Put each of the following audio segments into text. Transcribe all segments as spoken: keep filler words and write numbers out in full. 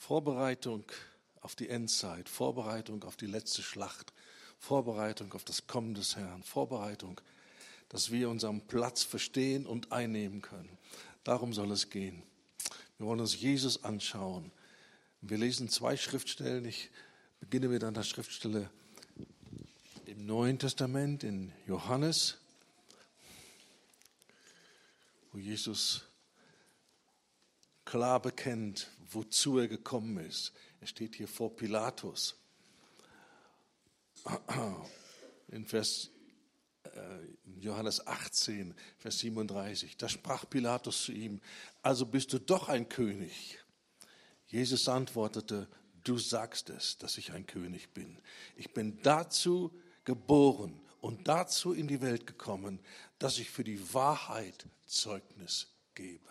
Vorbereitung auf die Endzeit, Vorbereitung auf die letzte Schlacht, Vorbereitung auf das Kommen des Herrn, Vorbereitung, dass wir unseren Platz verstehen und einnehmen können. Darum soll es gehen. Wir wollen uns Jesus anschauen. Wir lesen zwei Schriftstellen. Ich beginne mit einer Schriftstelle im Neuen Testament, in Johannes, wo Jesus klar bekennt, wozu er gekommen ist. Er steht hier vor Pilatus. In Vers äh, Johannes achtzehn, Vers siebenunddreißig. Da sprach Pilatus zu ihm: Also bist du doch ein König. Jesus antwortete: Du sagst es, dass ich ein König bin. Ich bin dazu geboren und dazu in die Welt gekommen, dass ich für die Wahrheit Zeugnis gebe.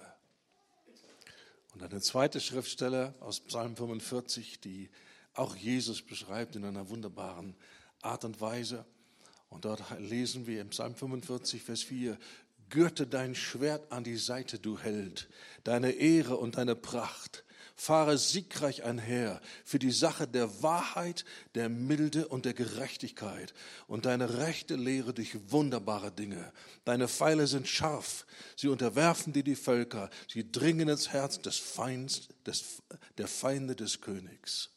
Und eine zweite Schriftstelle aus Psalm fünfundvierzig, die auch Jesus beschreibt in einer wunderbaren Art und Weise. Und dort lesen wir im Psalm fünfundvierzig, Vers vier: Gürte dein Schwert an die Seite, du Held, deine Ehre und deine Pracht. Fahre siegreich einher für die Sache der Wahrheit, der Milde und der Gerechtigkeit. Und deine Rechte lehre dich wunderbare Dinge. Deine Pfeile sind scharf, sie unterwerfen dir die Völker, sie dringen ins Herz des Feinds, des, der Feinde des Königs.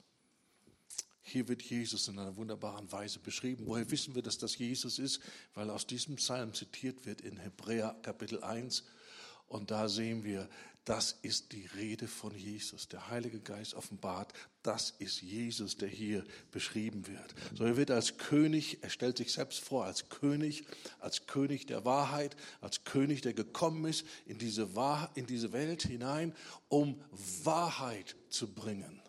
Hier wird Jesus in einer wunderbaren Weise beschrieben. Woher wissen wir, dass das Jesus ist? Weil aus diesem Psalm zitiert wird in Hebräer Kapitel eins. Und da sehen wir, das ist die Rede von Jesus. Der Heilige Geist offenbart, das ist Jesus, der hier beschrieben wird. So, er wird als König, er stellt sich selbst vor als König, als König der Wahrheit, als König, der gekommen ist in diese, Wahr, in diese Welt hinein, um Wahrheit zu bringen.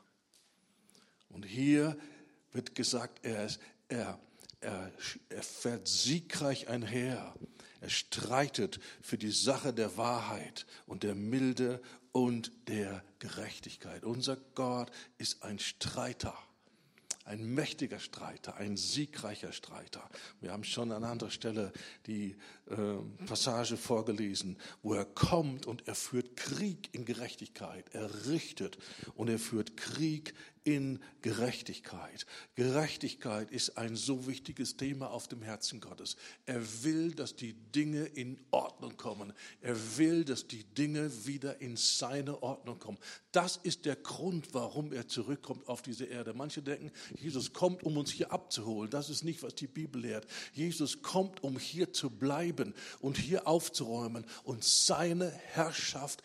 Und hier wird gesagt, er, ist, er, er, er fährt siegreich einher. Er streitet für die Sache der Wahrheit und der Milde und der Gerechtigkeit. Unser Gott ist ein Streiter, ein mächtiger Streiter, ein siegreicher Streiter. Wir haben schon an anderer Stelle die äh, Passage vorgelesen, wo er kommt und er führt Krieg in Gerechtigkeit. Er richtet und er führt Krieg in Gerechtigkeit. Gerechtigkeit ist ein so wichtiges Thema auf dem Herzen Gottes. Er will, dass die Dinge in Ordnung kommen. Er will, dass die Dinge wieder in seine Ordnung kommen. Das ist der Grund, warum er zurückkommt auf diese Erde. Manche denken, Jesus kommt, um uns hier abzuholen. Das ist nicht, was die Bibel lehrt. Jesus kommt, um hier zu bleiben und hier aufzuräumen und seine Herrschaft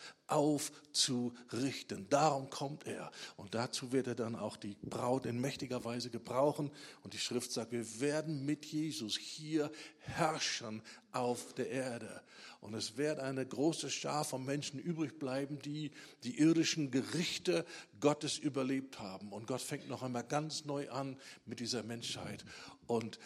aufzurichten. Darum kommt er. Und dazu wird er dann auch die Braut in mächtiger Weise gebrauchen. Und die Schrift sagt, wir werden mit Jesus hier herrschen auf der Erde. Und es wird eine große Schar von Menschen übrig bleiben, die die irdischen Gerichte Gottes überlebt haben. Und Gott fängt noch einmal ganz neu an mit dieser Menschheit. Und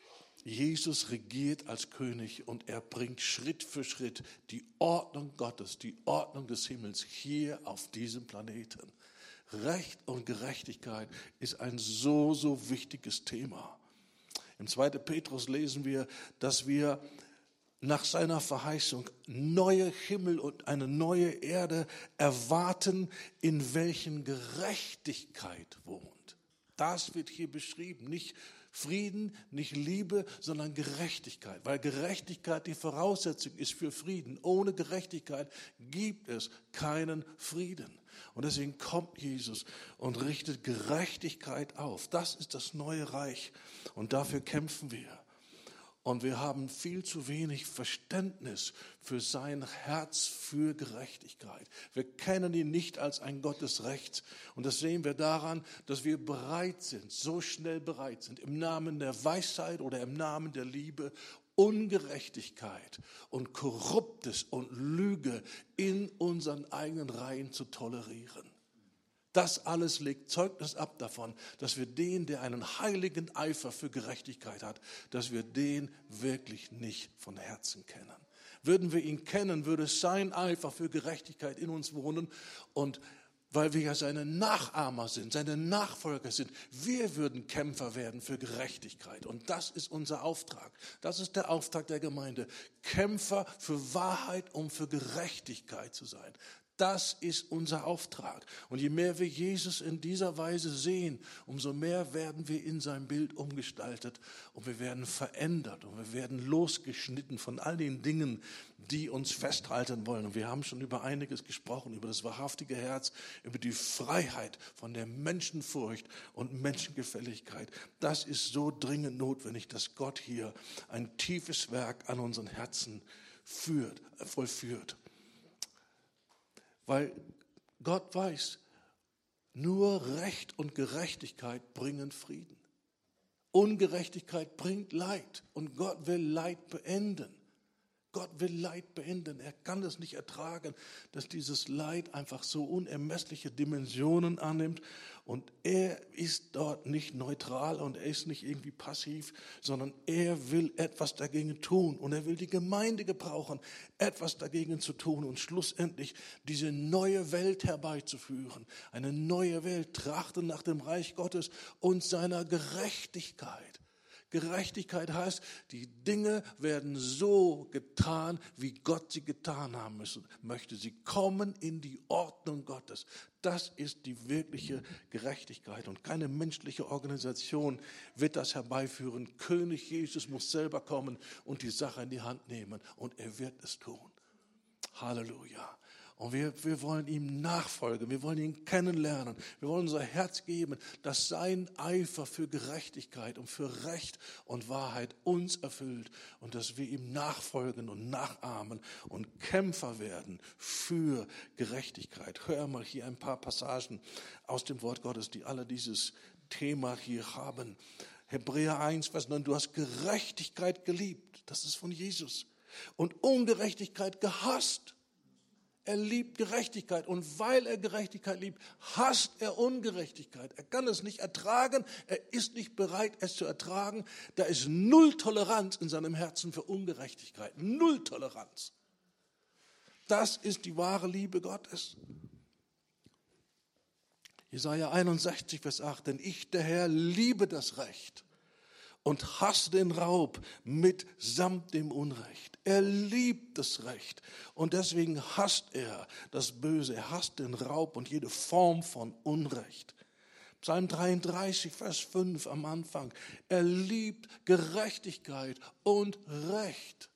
Jesus regiert als König und er bringt Schritt für Schritt die Ordnung Gottes, die Ordnung des Himmels hier auf diesem Planeten. Recht und Gerechtigkeit ist ein so, so wichtiges Thema. Im zweiten Petrus lesen wir, dass wir nach seiner Verheißung neue Himmel und eine neue Erde erwarten, in welchen Gerechtigkeit wohnt. Das wird hier beschrieben, nicht Frieden, nicht Liebe, sondern Gerechtigkeit, weil Gerechtigkeit die Voraussetzung ist für Frieden. Ohne Gerechtigkeit gibt es keinen Frieden. Und deswegen kommt Jesus und richtet Gerechtigkeit auf. Das ist das neue Reich und dafür kämpfen wir. Und wir haben viel zu wenig Verständnis für sein Herz für Gerechtigkeit. Wir kennen ihn nicht als ein Gott des Rechts. Und das sehen wir daran, dass wir bereit sind, so schnell bereit sind, im Namen der Weisheit oder im Namen der Liebe Ungerechtigkeit und Korruptes und Lüge in unseren eigenen Reihen zu tolerieren. Das alles legt Zeugnis ab davon, dass wir den, der einen heiligen Eifer für Gerechtigkeit hat, dass wir den wirklich nicht von Herzen kennen. Würden wir ihn kennen, würde sein Eifer für Gerechtigkeit in uns wohnen und weil wir ja seine Nachahmer sind, seine Nachfolger sind, wir würden Kämpfer werden für Gerechtigkeit. Und das ist unser Auftrag. Das ist der Auftrag der Gemeinde. Kämpfer für Wahrheit, um für Gerechtigkeit zu sein. Das ist unser Auftrag. Und je mehr wir Jesus in dieser Weise sehen, umso mehr werden wir in sein Bild umgestaltet und wir werden verändert und wir werden losgeschnitten von all den Dingen, die uns festhalten wollen. Und wir haben schon über einiges gesprochen, über das wahrhaftige Herz, über die Freiheit von der Menschenfurcht und Menschengefälligkeit. Das ist so dringend notwendig, dass Gott hier ein tiefes Werk an unseren Herzen führt, vollführt. Weil Gott weiß, nur Recht und Gerechtigkeit bringen Frieden. Ungerechtigkeit bringt Leid und Gott will Leid beenden. Gott will Leid beenden. Er kann es nicht ertragen, dass dieses Leid einfach so unermessliche Dimensionen annimmt. Und er ist dort nicht neutral und er ist nicht irgendwie passiv, sondern er will etwas dagegen tun. Und er will die Gemeinde gebrauchen, etwas dagegen zu tun und schlussendlich diese neue Welt herbeizuführen. Eine neue Welt, trachten nach dem Reich Gottes und seiner Gerechtigkeit. Gerechtigkeit heißt, die Dinge werden so getan, wie Gott sie getan haben müssen, möchte. Sie kommen in die Ordnung Gottes. Das ist die wirkliche Gerechtigkeit. Und keine menschliche Organisation wird das herbeiführen. König Jesus muss selber kommen und die Sache in die Hand nehmen. Und er wird es tun. Halleluja. Und wir, wir wollen ihm nachfolgen, wir wollen ihn kennenlernen, wir wollen unser Herz geben, dass sein Eifer für Gerechtigkeit und für Recht und Wahrheit uns erfüllt und dass wir ihm nachfolgen und nachahmen und Kämpfer werden für Gerechtigkeit. Hör mal hier ein paar Passagen aus dem Wort Gottes, die alle dieses Thema hier haben. Hebräer eins, Vers neun, du hast Gerechtigkeit geliebt, das ist von Jesus, und Ungerechtigkeit gehasst. Er liebt Gerechtigkeit und weil er Gerechtigkeit liebt, hasst er Ungerechtigkeit. Er kann es nicht ertragen, er ist nicht bereit, es zu ertragen. Da ist null Toleranz in seinem Herzen für Ungerechtigkeit, null Toleranz. Das ist die wahre Liebe Gottes. Jesaja einundsechzig, Vers acht, denn ich, der Herr, liebe das Recht und hasst den Raub mitsamt dem Unrecht. Er liebt das Recht und deswegen hasst er das Böse. Er hasst den Raub und jede Form von Unrecht. Psalm dreiunddreißig, Vers fünf am Anfang. Er liebt Gerechtigkeit und Recht.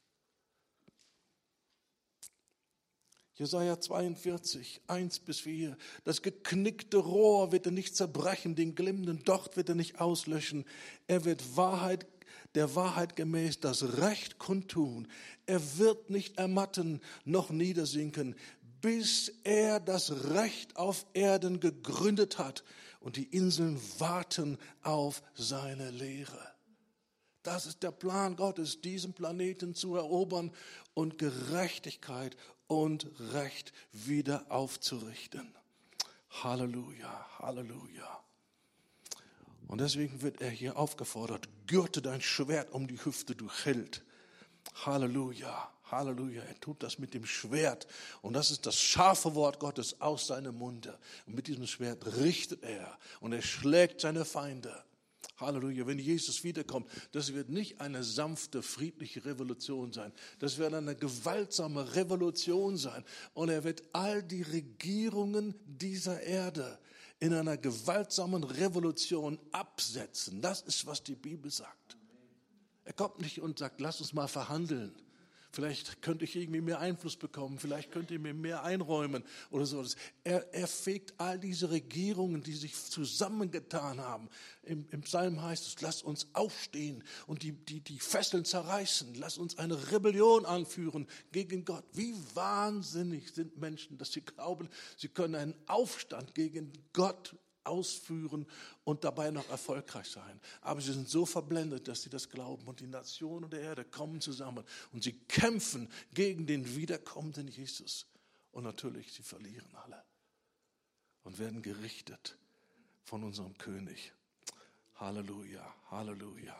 Jesaja zweiundvierzig, eins bis vier. Das geknickte Rohr wird er nicht zerbrechen, den glimmenden Docht wird er nicht auslöschen. Er wird Wahrheit, der Wahrheit gemäß das Recht kundtun. Er wird nicht ermatten noch niedersinken, bis er das Recht auf Erden gegründet hat und die Inseln warten auf seine Lehre. Das ist der Plan Gottes, diesen Planeten zu erobern und Gerechtigkeit und Recht wieder aufzurichten. Halleluja, Halleluja. Und deswegen wird er hier aufgefordert, gürte dein Schwert um die Hüfte, du Held. Halleluja, Halleluja. Er tut das mit dem Schwert. Und das ist das scharfe Wort Gottes aus seinem Munde. Und mit diesem Schwert richtet er und er schlägt seine Feinde. Halleluja, wenn Jesus wiederkommt, das wird nicht eine sanfte, friedliche Revolution sein. Das wird eine gewaltsame Revolution sein. Und er wird all die Regierungen dieser Erde in einer gewaltsamen Revolution absetzen. Das ist, was die Bibel sagt. Er kommt nicht und sagt, lass uns mal verhandeln. Vielleicht könnte ich irgendwie mehr Einfluss bekommen, vielleicht könnt ihr mir mehr einräumen oder so. Er, er fegt all diese Regierungen, die sich zusammengetan haben. Im, im Psalm heißt es, lass uns aufstehen und die, die, die Fesseln zerreißen. Lass uns eine Rebellion anführen gegen Gott. Wie wahnsinnig sind Menschen, dass sie glauben, sie können einen Aufstand gegen Gott ausführen und dabei noch erfolgreich sein. Aber sie sind so verblendet, dass sie das glauben. Und die Nationen der Erde kommen zusammen und sie kämpfen gegen den wiederkommenden Jesus. Und natürlich, sie verlieren alle und werden gerichtet von unserem König. Halleluja, Halleluja,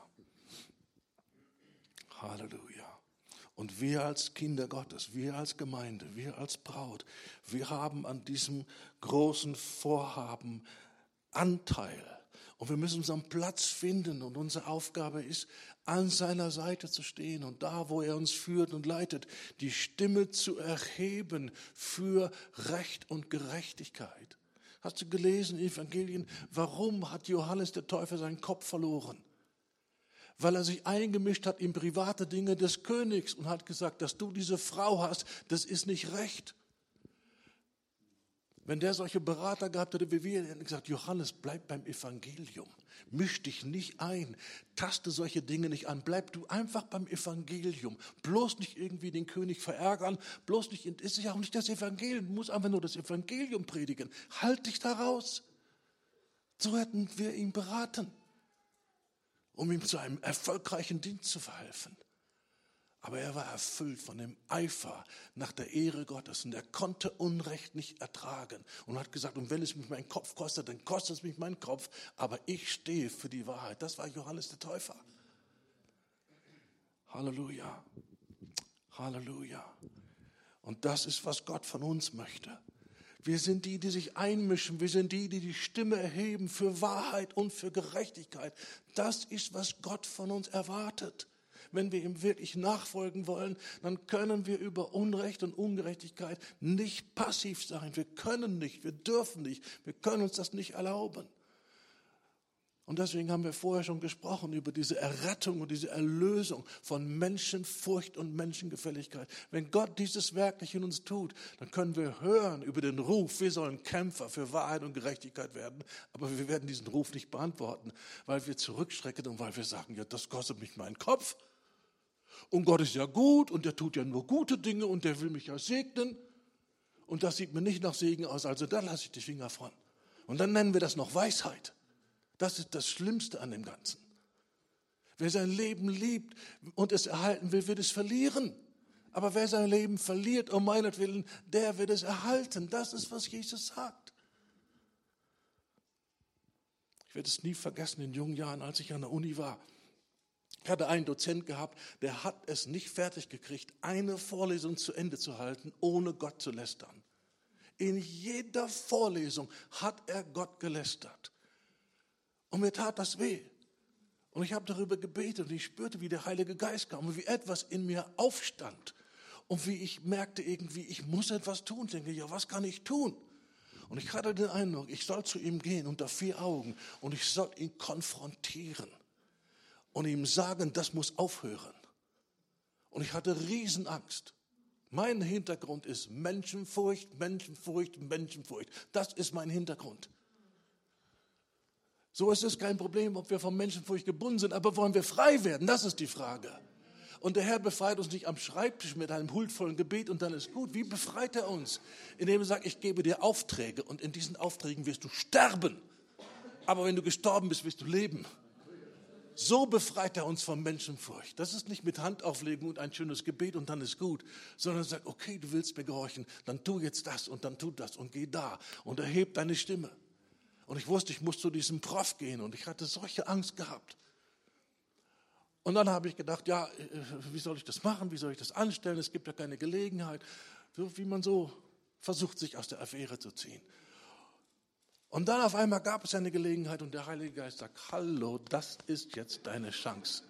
Halleluja. Und wir als Kinder Gottes, wir als Gemeinde, wir als Braut, wir haben an diesem großen Vorhaben Anteil. Und wir müssen unseren Platz finden und unsere Aufgabe ist, an seiner Seite zu stehen und da, wo er uns führt und leitet, die Stimme zu erheben für Recht und Gerechtigkeit. Hast du gelesen in Evangelien, warum hat Johannes der Täufer seinen Kopf verloren? Weil er sich eingemischt hat in private Dinge des Königs und hat gesagt, dass du diese Frau hast, das ist nicht recht. Wenn der solche Berater gehabt hätte wie wir, hätte er gesagt, Johannes, bleib beim Evangelium. Misch dich nicht ein, taste solche Dinge nicht an. Bleib du einfach beim Evangelium. Bloß nicht irgendwie den König verärgern, bloß nicht, es ist ja auch nicht das Evangelium, du musst einfach nur das Evangelium predigen. Halt dich da raus. So hätten wir ihn beraten, um ihm zu einem erfolgreichen Dienst zu verhelfen. Aber er war erfüllt von dem Eifer nach der Ehre Gottes und er konnte Unrecht nicht ertragen und hat gesagt, und wenn es mich meinen Kopf kostet, dann kostet es mich meinen Kopf, aber ich stehe für die Wahrheit. Das war Johannes der Täufer. Halleluja, Halleluja. Und das ist, was Gott von uns möchte. Wir sind die, die sich einmischen. Wir sind die, die die Stimme erheben für Wahrheit und für Gerechtigkeit. Das ist, was Gott von uns erwartet. Wenn wir ihm wirklich nachfolgen wollen, dann können wir über Unrecht und Ungerechtigkeit nicht passiv sein. Wir können nicht, wir dürfen nicht, wir können uns das nicht erlauben. Und deswegen haben wir vorher schon gesprochen über diese Errettung und diese Erlösung von Menschenfurcht und Menschengefälligkeit. Wenn Gott dieses wirklich in uns tut, dann können wir hören über den Ruf, wir sollen Kämpfer für Wahrheit und Gerechtigkeit werden, aber wir werden diesen Ruf nicht beantworten, weil wir zurückschrecken und weil wir sagen, ja, das kostet mich meinen Kopf. Und Gott ist ja gut und der tut ja nur gute Dinge und der will mich ja segnen. Und das sieht mir nicht nach Segen aus, also da lasse ich die Finger von. Und dann nennen wir das noch Weisheit. Das ist das Schlimmste an dem Ganzen. Wer sein Leben liebt und es erhalten will, wird es verlieren. Aber wer sein Leben verliert um meinetwillen, der wird es erhalten. Das ist, was Jesus sagt. Ich werde es nie vergessen in jungen Jahren, als ich an der Uni war. Ich hatte einen Dozent gehabt, der hat es nicht fertig gekriegt, eine Vorlesung zu Ende zu halten, ohne Gott zu lästern. In jeder Vorlesung hat er Gott gelästert. Und mir tat das weh. Und ich habe darüber gebetet und ich spürte, wie der Heilige Geist kam und wie etwas in mir aufstand. Und wie ich merkte irgendwie, ich muss etwas tun. Ich denke, ja, was kann ich tun? Und ich hatte den Eindruck, ich soll zu ihm gehen unter vier Augen und ich soll ihn konfrontieren. Und ihm sagen, das muss aufhören. Und ich hatte Riesenangst. Mein Hintergrund ist Menschenfurcht, Menschenfurcht, Menschenfurcht. Das ist mein Hintergrund. So ist es kein Problem, ob wir von Menschenfurcht gebunden sind, aber wollen wir frei werden? Das ist die Frage. Und der Herr befreit uns nicht am Schreibtisch mit einem huldvollen Gebet und dann ist gut. Wie befreit er uns? Indem er sagt, ich gebe dir Aufträge und in diesen Aufträgen wirst du sterben. Aber wenn du gestorben bist, wirst du leben. So befreit er uns von Menschenfurcht. Das ist nicht mit Handauflegen und ein schönes Gebet und dann ist gut, sondern er sagt, okay, du willst mir gehorchen, dann tu jetzt das und dann tu das und geh da und erheb deine Stimme. Und ich wusste, ich muss zu diesem Prof gehen und ich hatte solche Angst gehabt. Und dann habe ich gedacht, ja, wie soll ich das machen, wie soll ich das anstellen, es gibt ja keine Gelegenheit, so wie man so versucht, sich aus der Affäre zu ziehen. Und dann auf einmal gab es eine Gelegenheit und der Heilige Geist sagt, hallo, das ist jetzt deine Chance.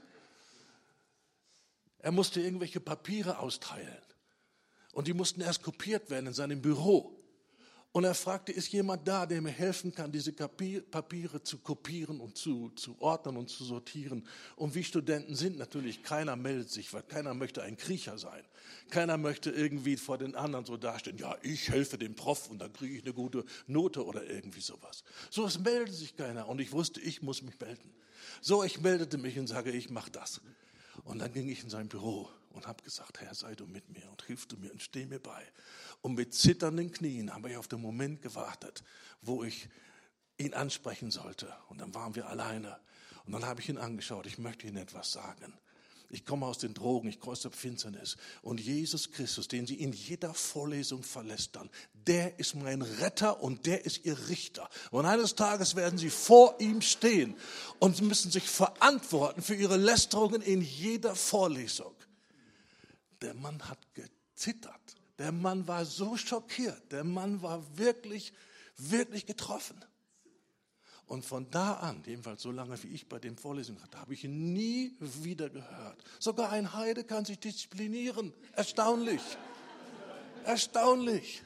Er musste irgendwelche Papiere austeilen und die mussten erst kopiert werden in seinem Büro. Und er fragte, ist jemand da, der mir helfen kann, diese Papiere zu kopieren und zu, zu ordnen und zu sortieren? Und wie Studenten sind natürlich, keiner meldet sich, weil keiner möchte ein Kriecher sein. Keiner möchte irgendwie vor den anderen so dastehen, ja, ich helfe dem Prof und dann kriege ich eine gute Note oder irgendwie sowas. So, es meldet sich keiner und ich wusste, ich muss mich melden. So, ich meldete mich und sage, ich mache das. Und dann ging ich in sein Büro und habe gesagt, Herr, sei du mit mir und hilf du mir und steh mir bei. Und mit zitternden Knien habe ich auf den Moment gewartet, wo ich ihn ansprechen sollte. Und dann waren wir alleine. Und dann habe ich ihn angeschaut, ich möchte Ihnen etwas sagen. Ich komme aus den Drogen, ich komme aus der Finsternis. Und Jesus Christus, den Sie in jeder Vorlesung verlästern, der ist mein Retter und der ist Ihr Richter. Und eines Tages werden Sie vor ihm stehen und Sie müssen sich verantworten für Ihre Lästerungen in jeder Vorlesung. Der Mann hat gezittert. Der Mann war so schockiert. Der Mann war wirklich, wirklich getroffen. Und von da an, jedenfalls so lange wie ich bei dem Vorlesungen hatte, habe ich ihn nie wieder gehört. Sogar ein Heide kann sich disziplinieren. Erstaunlich. Erstaunlich.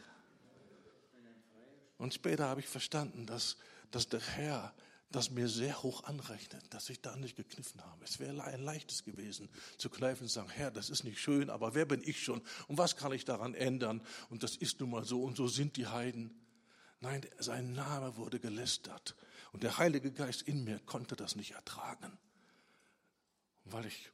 Und später habe ich verstanden, dass, dass der Herr das mir sehr hoch anrechnet, dass ich da nicht gekniffen habe. Es wäre ein leichtes gewesen, zu kneifen und zu sagen, Herr, das ist nicht schön, aber wer bin ich schon und was kann ich daran ändern? Und das ist nun mal so und so sind die Heiden. Nein, sein Name wurde gelästert und der Heilige Geist in mir konnte das nicht ertragen. Und weil ich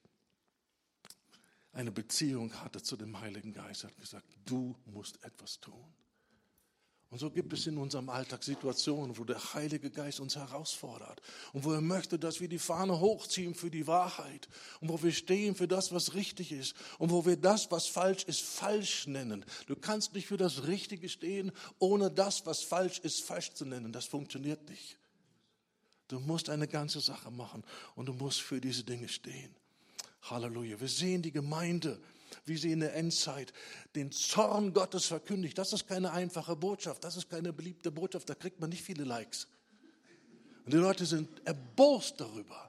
eine Beziehung hatte zu dem Heiligen Geist, hat gesagt, du musst etwas tun. Und so gibt es in unserem Alltag Situationen, wo der Heilige Geist uns herausfordert und wo er möchte, dass wir die Fahne hochziehen für die Wahrheit und wo wir stehen für das, was richtig ist und wo wir das, was falsch ist, falsch nennen. Du kannst nicht für das Richtige stehen, ohne das, was falsch ist, falsch zu nennen. Das funktioniert nicht. Du musst eine ganze Sache machen und du musst für diese Dinge stehen. Halleluja. Wir sehen die Gemeinde, wie sie in der Endzeit den Zorn Gottes verkündigt. Das ist keine einfache Botschaft, das ist keine beliebte Botschaft, da kriegt man nicht viele Likes. Und die Leute sind erbost darüber.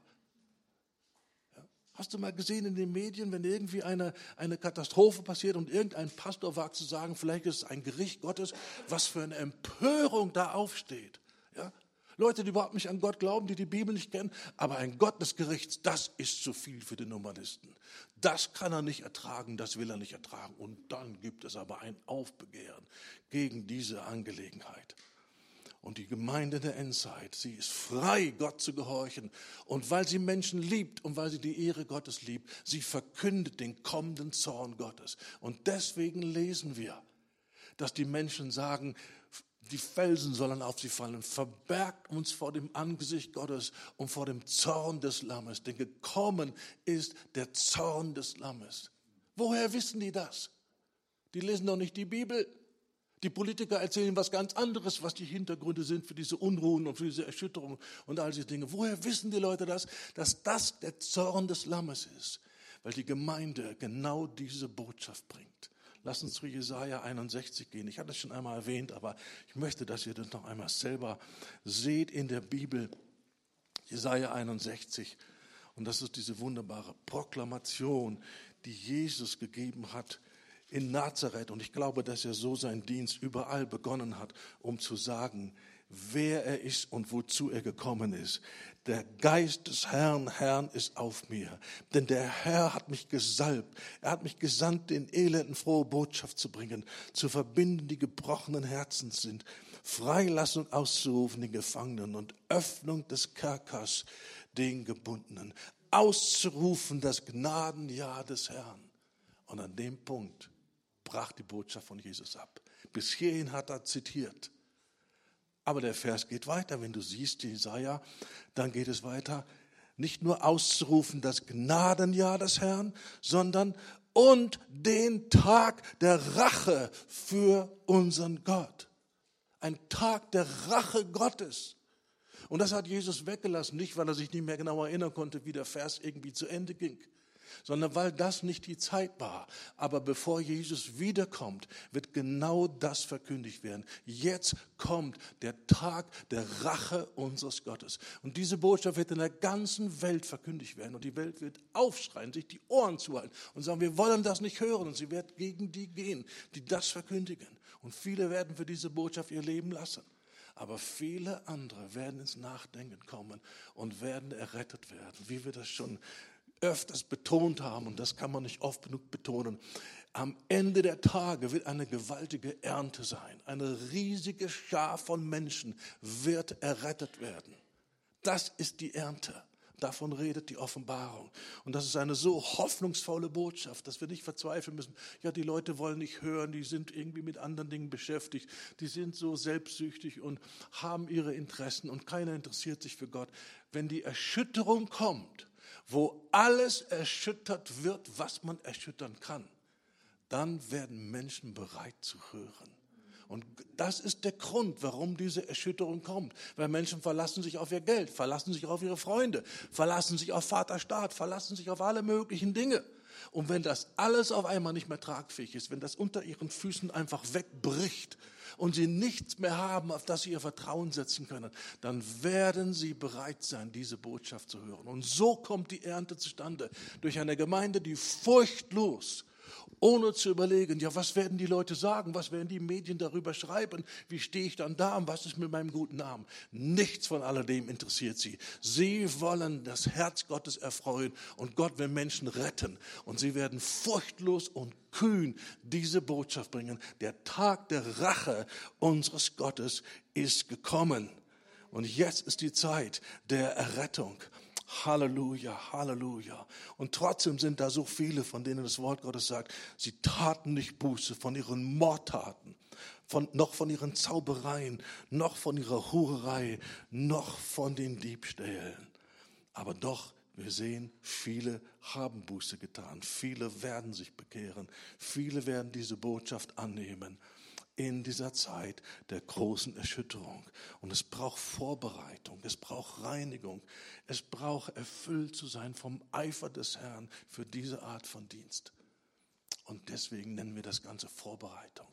Ja. Hast du mal gesehen in den Medien, wenn irgendwie eine, eine Katastrophe passiert und irgendein Pastor wagt zu sagen, vielleicht ist es ein Gericht Gottes, was für eine Empörung da aufsteht. Ja. Leute, die überhaupt nicht an Gott glauben, die die Bibel nicht kennen, aber ein Gott des Gerichts, das ist zu viel für den Humanisten. Das kann er nicht ertragen, das will er nicht ertragen. Und dann gibt es aber ein Aufbegehren gegen diese Angelegenheit. Und die Gemeinde der Endzeit, sie ist frei, Gott zu gehorchen. Und weil sie Menschen liebt und weil sie die Ehre Gottes liebt, sie verkündet den kommenden Zorn Gottes. Und deswegen lesen wir, dass die Menschen sagen, die Felsen sollen auf sie fallen. Verbergt uns vor dem Angesicht Gottes und vor dem Zorn des Lammes. Denn gekommen ist der Zorn des Lammes. Woher wissen die das? Die lesen doch nicht die Bibel. Die Politiker erzählen was ganz anderes, was die Hintergründe sind für diese Unruhen und für diese Erschütterung und all diese Dinge. Woher wissen die Leute das? Dass das der Zorn des Lammes ist. Weil die Gemeinde genau diese Botschaft bringt. Lass uns zu Jesaja einundsechzig gehen. Ich hatte es schon einmal erwähnt, aber ich möchte, dass ihr das noch einmal selber seht in der Bibel. Jesaja einundsechzig. Und das ist diese wunderbare Proklamation, die Jesus gegeben hat in Nazareth. Und ich glaube, dass er so seinen Dienst überall begonnen hat, um zu sagen, wer er ist und wozu er gekommen ist. Der Geist des Herrn, Herrn ist auf mir, denn der Herr hat mich gesalbt. Er hat mich gesandt, den Elenden frohe Botschaft zu bringen, zu verbinden, die gebrochenen Herzens sind, Freilassung auszurufen den Gefangenen und Öffnung des Kerkers den Gebundenen, auszurufen das Gnadenjahr des Herrn. Und an dem Punkt brach die Botschaft von Jesus ab. Bis hierhin hat er zitiert. Aber der Vers geht weiter, wenn du siehst, Jesaja, dann geht es weiter, nicht nur auszurufen das Gnadenjahr des Herrn, sondern und den Tag der Rache für unseren Gott. Ein Tag der Rache Gottes. Und das hat Jesus weggelassen, nicht weil er sich nicht mehr genau erinnern konnte, wie der Vers irgendwie zu Ende ging, sondern weil das nicht die Zeit war. Aber bevor Jesus wiederkommt, wird genau das verkündigt werden. Jetzt kommt der Tag der Rache unseres Gottes. Und diese Botschaft wird in der ganzen Welt verkündigt werden. Und die Welt wird aufschreien, sich die Ohren zuhalten und sagen, wir wollen das nicht hören. Und sie wird gegen die gehen, die das verkündigen. Und viele werden für diese Botschaft ihr Leben lassen. Aber viele andere werden ins Nachdenken kommen und werden errettet werden, wie wir das schon öfters betont haben, und das kann man nicht oft genug betonen. Am Ende der Tage wird eine gewaltige Ernte sein. Eine riesige Schar von Menschen wird errettet werden. Das ist die Ernte. Davon redet die Offenbarung. Und das ist eine so hoffnungsvolle Botschaft, dass wir nicht verzweifeln müssen. Ja, die Leute wollen nicht hören, die sind irgendwie mit anderen Dingen beschäftigt. Die sind so selbstsüchtig und haben ihre Interessen und keiner interessiert sich für Gott. Wenn die Erschütterung kommt, wo alles erschüttert wird, was man erschüttern kann, dann werden Menschen bereit zu hören. Und das ist der Grund, warum diese Erschütterung kommt. Weil Menschen verlassen sich auf ihr Geld, verlassen sich auf ihre Freunde, verlassen sich auf Vaterstaat, verlassen sich auf alle möglichen Dinge. Und wenn das alles auf einmal nicht mehr tragfähig ist, wenn das unter ihren Füßen einfach wegbricht und sie nichts mehr haben, auf das sie ihr Vertrauen setzen können, dann werden sie bereit sein, diese Botschaft zu hören. Und so kommt die Ernte zustande, durch eine Gemeinde, die furchtlos, ohne zu überlegen, ja, was werden die Leute sagen, was werden die Medien darüber schreiben, wie stehe ich dann da und was ist mit meinem guten Namen. Nichts von alledem interessiert sie. Sie wollen das Herz Gottes erfreuen und Gott will Menschen retten. Und sie werden furchtlos und kühn diese Botschaft bringen. Der Tag der Rache unseres Gottes ist gekommen. Und jetzt ist die Zeit der Errettung. Halleluja, Halleluja. Und trotzdem sind da so viele, von denen das Wort Gottes sagt, sie taten nicht Buße von ihren Mordtaten, von, noch von ihren Zaubereien, noch von ihrer Hurerei, noch von den Diebstählen. Aber doch, wir sehen, viele haben Buße getan, viele werden sich bekehren, viele werden diese Botschaft annehmen. In dieser Zeit der großen Erschütterung. Und es braucht Vorbereitung, es braucht Reinigung, es braucht erfüllt zu sein vom Eifer des Herrn für diese Art von Dienst. Und deswegen nennen wir das Ganze Vorbereitung.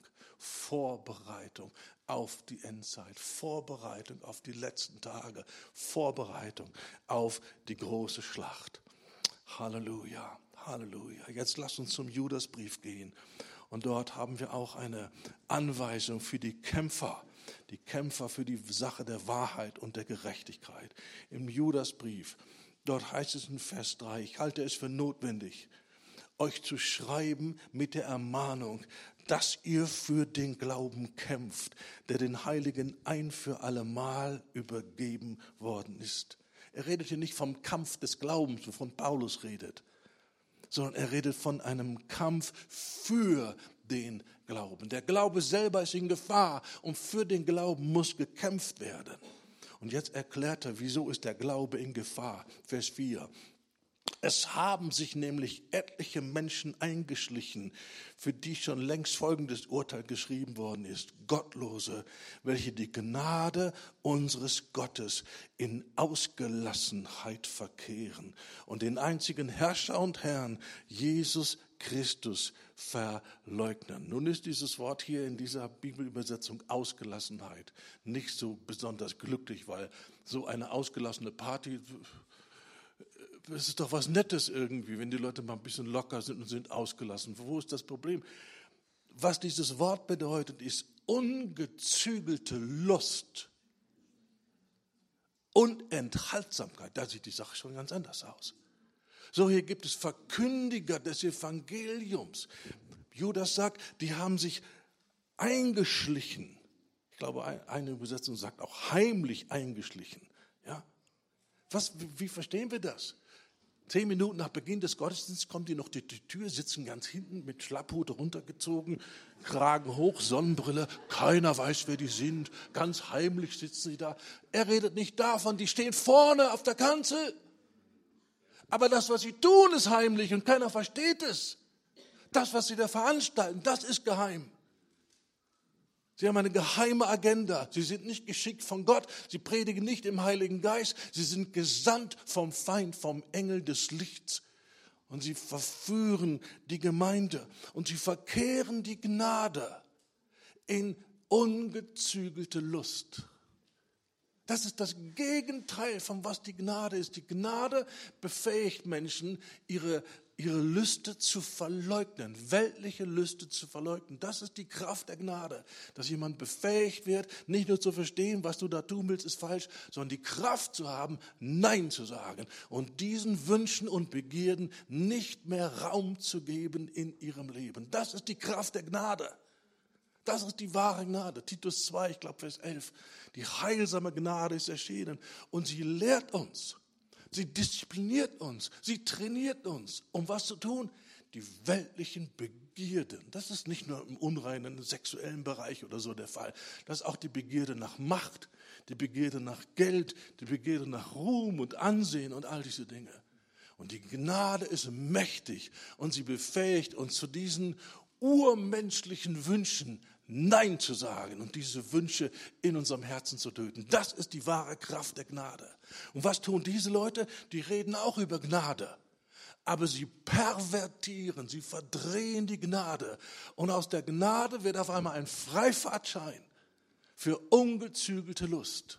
Vorbereitung auf die Endzeit, Vorbereitung auf die letzten Tage, Vorbereitung auf die große Schlacht. Halleluja, Halleluja. Jetzt lasst uns zum Judasbrief gehen. Und dort haben wir auch eine Anweisung für die Kämpfer, die Kämpfer für die Sache der Wahrheit und der Gerechtigkeit. Im Judasbrief, dort heißt es in Vers drei, ich halte es für notwendig, euch zu schreiben mit der Ermahnung, dass ihr für den Glauben kämpft, der den Heiligen ein für allemal übergeben worden ist. Er redet hier nicht vom Kampf des Glaubens, wovon Paulus redet, sondern er redet von einem Kampf für den Glauben. Der Glaube selber ist in Gefahr und für den Glauben muss gekämpft werden. Und jetzt erklärt er, wieso ist der Glaube in Gefahr. Vers vier. Es haben sich nämlich etliche Menschen eingeschlichen, für die schon längst folgendes Urteil geschrieben worden ist. Gottlose, welche die Gnade unseres Gottes in Ausgelassenheit verkehren und den einzigen Herrscher und Herrn, Jesus Christus, verleugnen. Nun ist dieses Wort hier in dieser Bibelübersetzung Ausgelassenheit nicht so besonders glücklich, weil so eine ausgelassene Party, es ist doch was Nettes irgendwie, wenn die Leute mal ein bisschen locker sind und sind ausgelassen. Wo ist das Problem? Was dieses Wort bedeutet, ist ungezügelte Lust und Enthaltsamkeit. Da sieht die Sache schon ganz anders aus. So, hier gibt es Verkündiger des Evangeliums. Judas sagt, die haben sich eingeschlichen. Ich glaube, eine Übersetzung sagt auch heimlich eingeschlichen. Ja? Was, wie verstehen wir das? Zehn Minuten nach Beginn des Gottesdienstes kommen die noch durch die Tür, sitzen ganz hinten mit Schlapphut runtergezogen, Kragen hoch, Sonnenbrille, keiner weiß, wer die sind, ganz heimlich sitzen sie da. Er redet nicht davon, die stehen vorne auf der Kanzel. Aber das, was sie tun, ist heimlich und keiner versteht es. Das, was sie da veranstalten, das ist geheim. Sie haben eine geheime Agenda. Sie sind nicht geschickt von Gott. Sie predigen nicht im Heiligen Geist. Sie sind gesandt vom Feind, vom Engel des Lichts. Und sie verführen die Gemeinde. Und sie verkehren die Gnade in ungezügelte Lust. Das ist das Gegenteil von was die Gnade ist. Die Gnade befähigt Menschen, ihre ihre Lüste zu verleugnen, weltliche Lüste zu verleugnen. Das ist die Kraft der Gnade, dass jemand befähigt wird, nicht nur zu verstehen, was du da tun willst, ist falsch, sondern die Kraft zu haben, Nein zu sagen und diesen Wünschen und Begierden nicht mehr Raum zu geben in ihrem Leben. Das ist die Kraft der Gnade. Das ist die wahre Gnade. Titus zwei, ich glaube Vers elf. Die heilsame Gnade ist erschienen und sie lehrt uns, sie diszipliniert uns, sie trainiert uns, um was zu tun? Die weltlichen Begierden. Das ist nicht nur im unreinen sexuellen Bereich oder so der Fall. Das ist auch die Begierde nach Macht, die Begierde nach Geld, die Begierde nach Ruhm und Ansehen und all diese Dinge. Und die Gnade ist mächtig und sie befähigt uns zu diesen urmenschlichen Wünschen Nein zu sagen und diese Wünsche in unserem Herzen zu töten. Das ist die wahre Kraft der Gnade. Und was tun diese Leute? Die reden auch über Gnade. Aber sie pervertieren, sie verdrehen die Gnade. Und aus der Gnade wird auf einmal ein Freifahrtschein für ungezügelte Lust.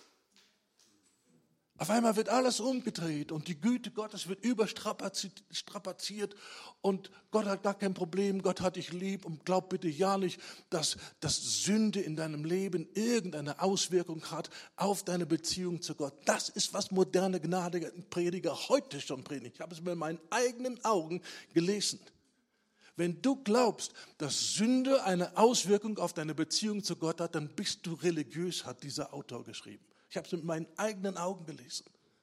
Auf einmal wird alles umgedreht und die Güte Gottes wird überstrapaziert und Gott hat gar kein Problem, Gott hat dich lieb und glaub bitte ja nicht, dass, dass Sünde in deinem Leben irgendeine Auswirkung hat auf deine Beziehung zu Gott. Das ist, was moderne Gnadenprediger heute schon predigen. Ich habe es mit meinen eigenen Augen gelesen. Wenn du glaubst, dass Sünde eine Auswirkung auf deine Beziehung zu Gott hat, dann bist du religiös, hat dieser Autor geschrieben. Ich habe es mit meinen eigenen Augen gelesen.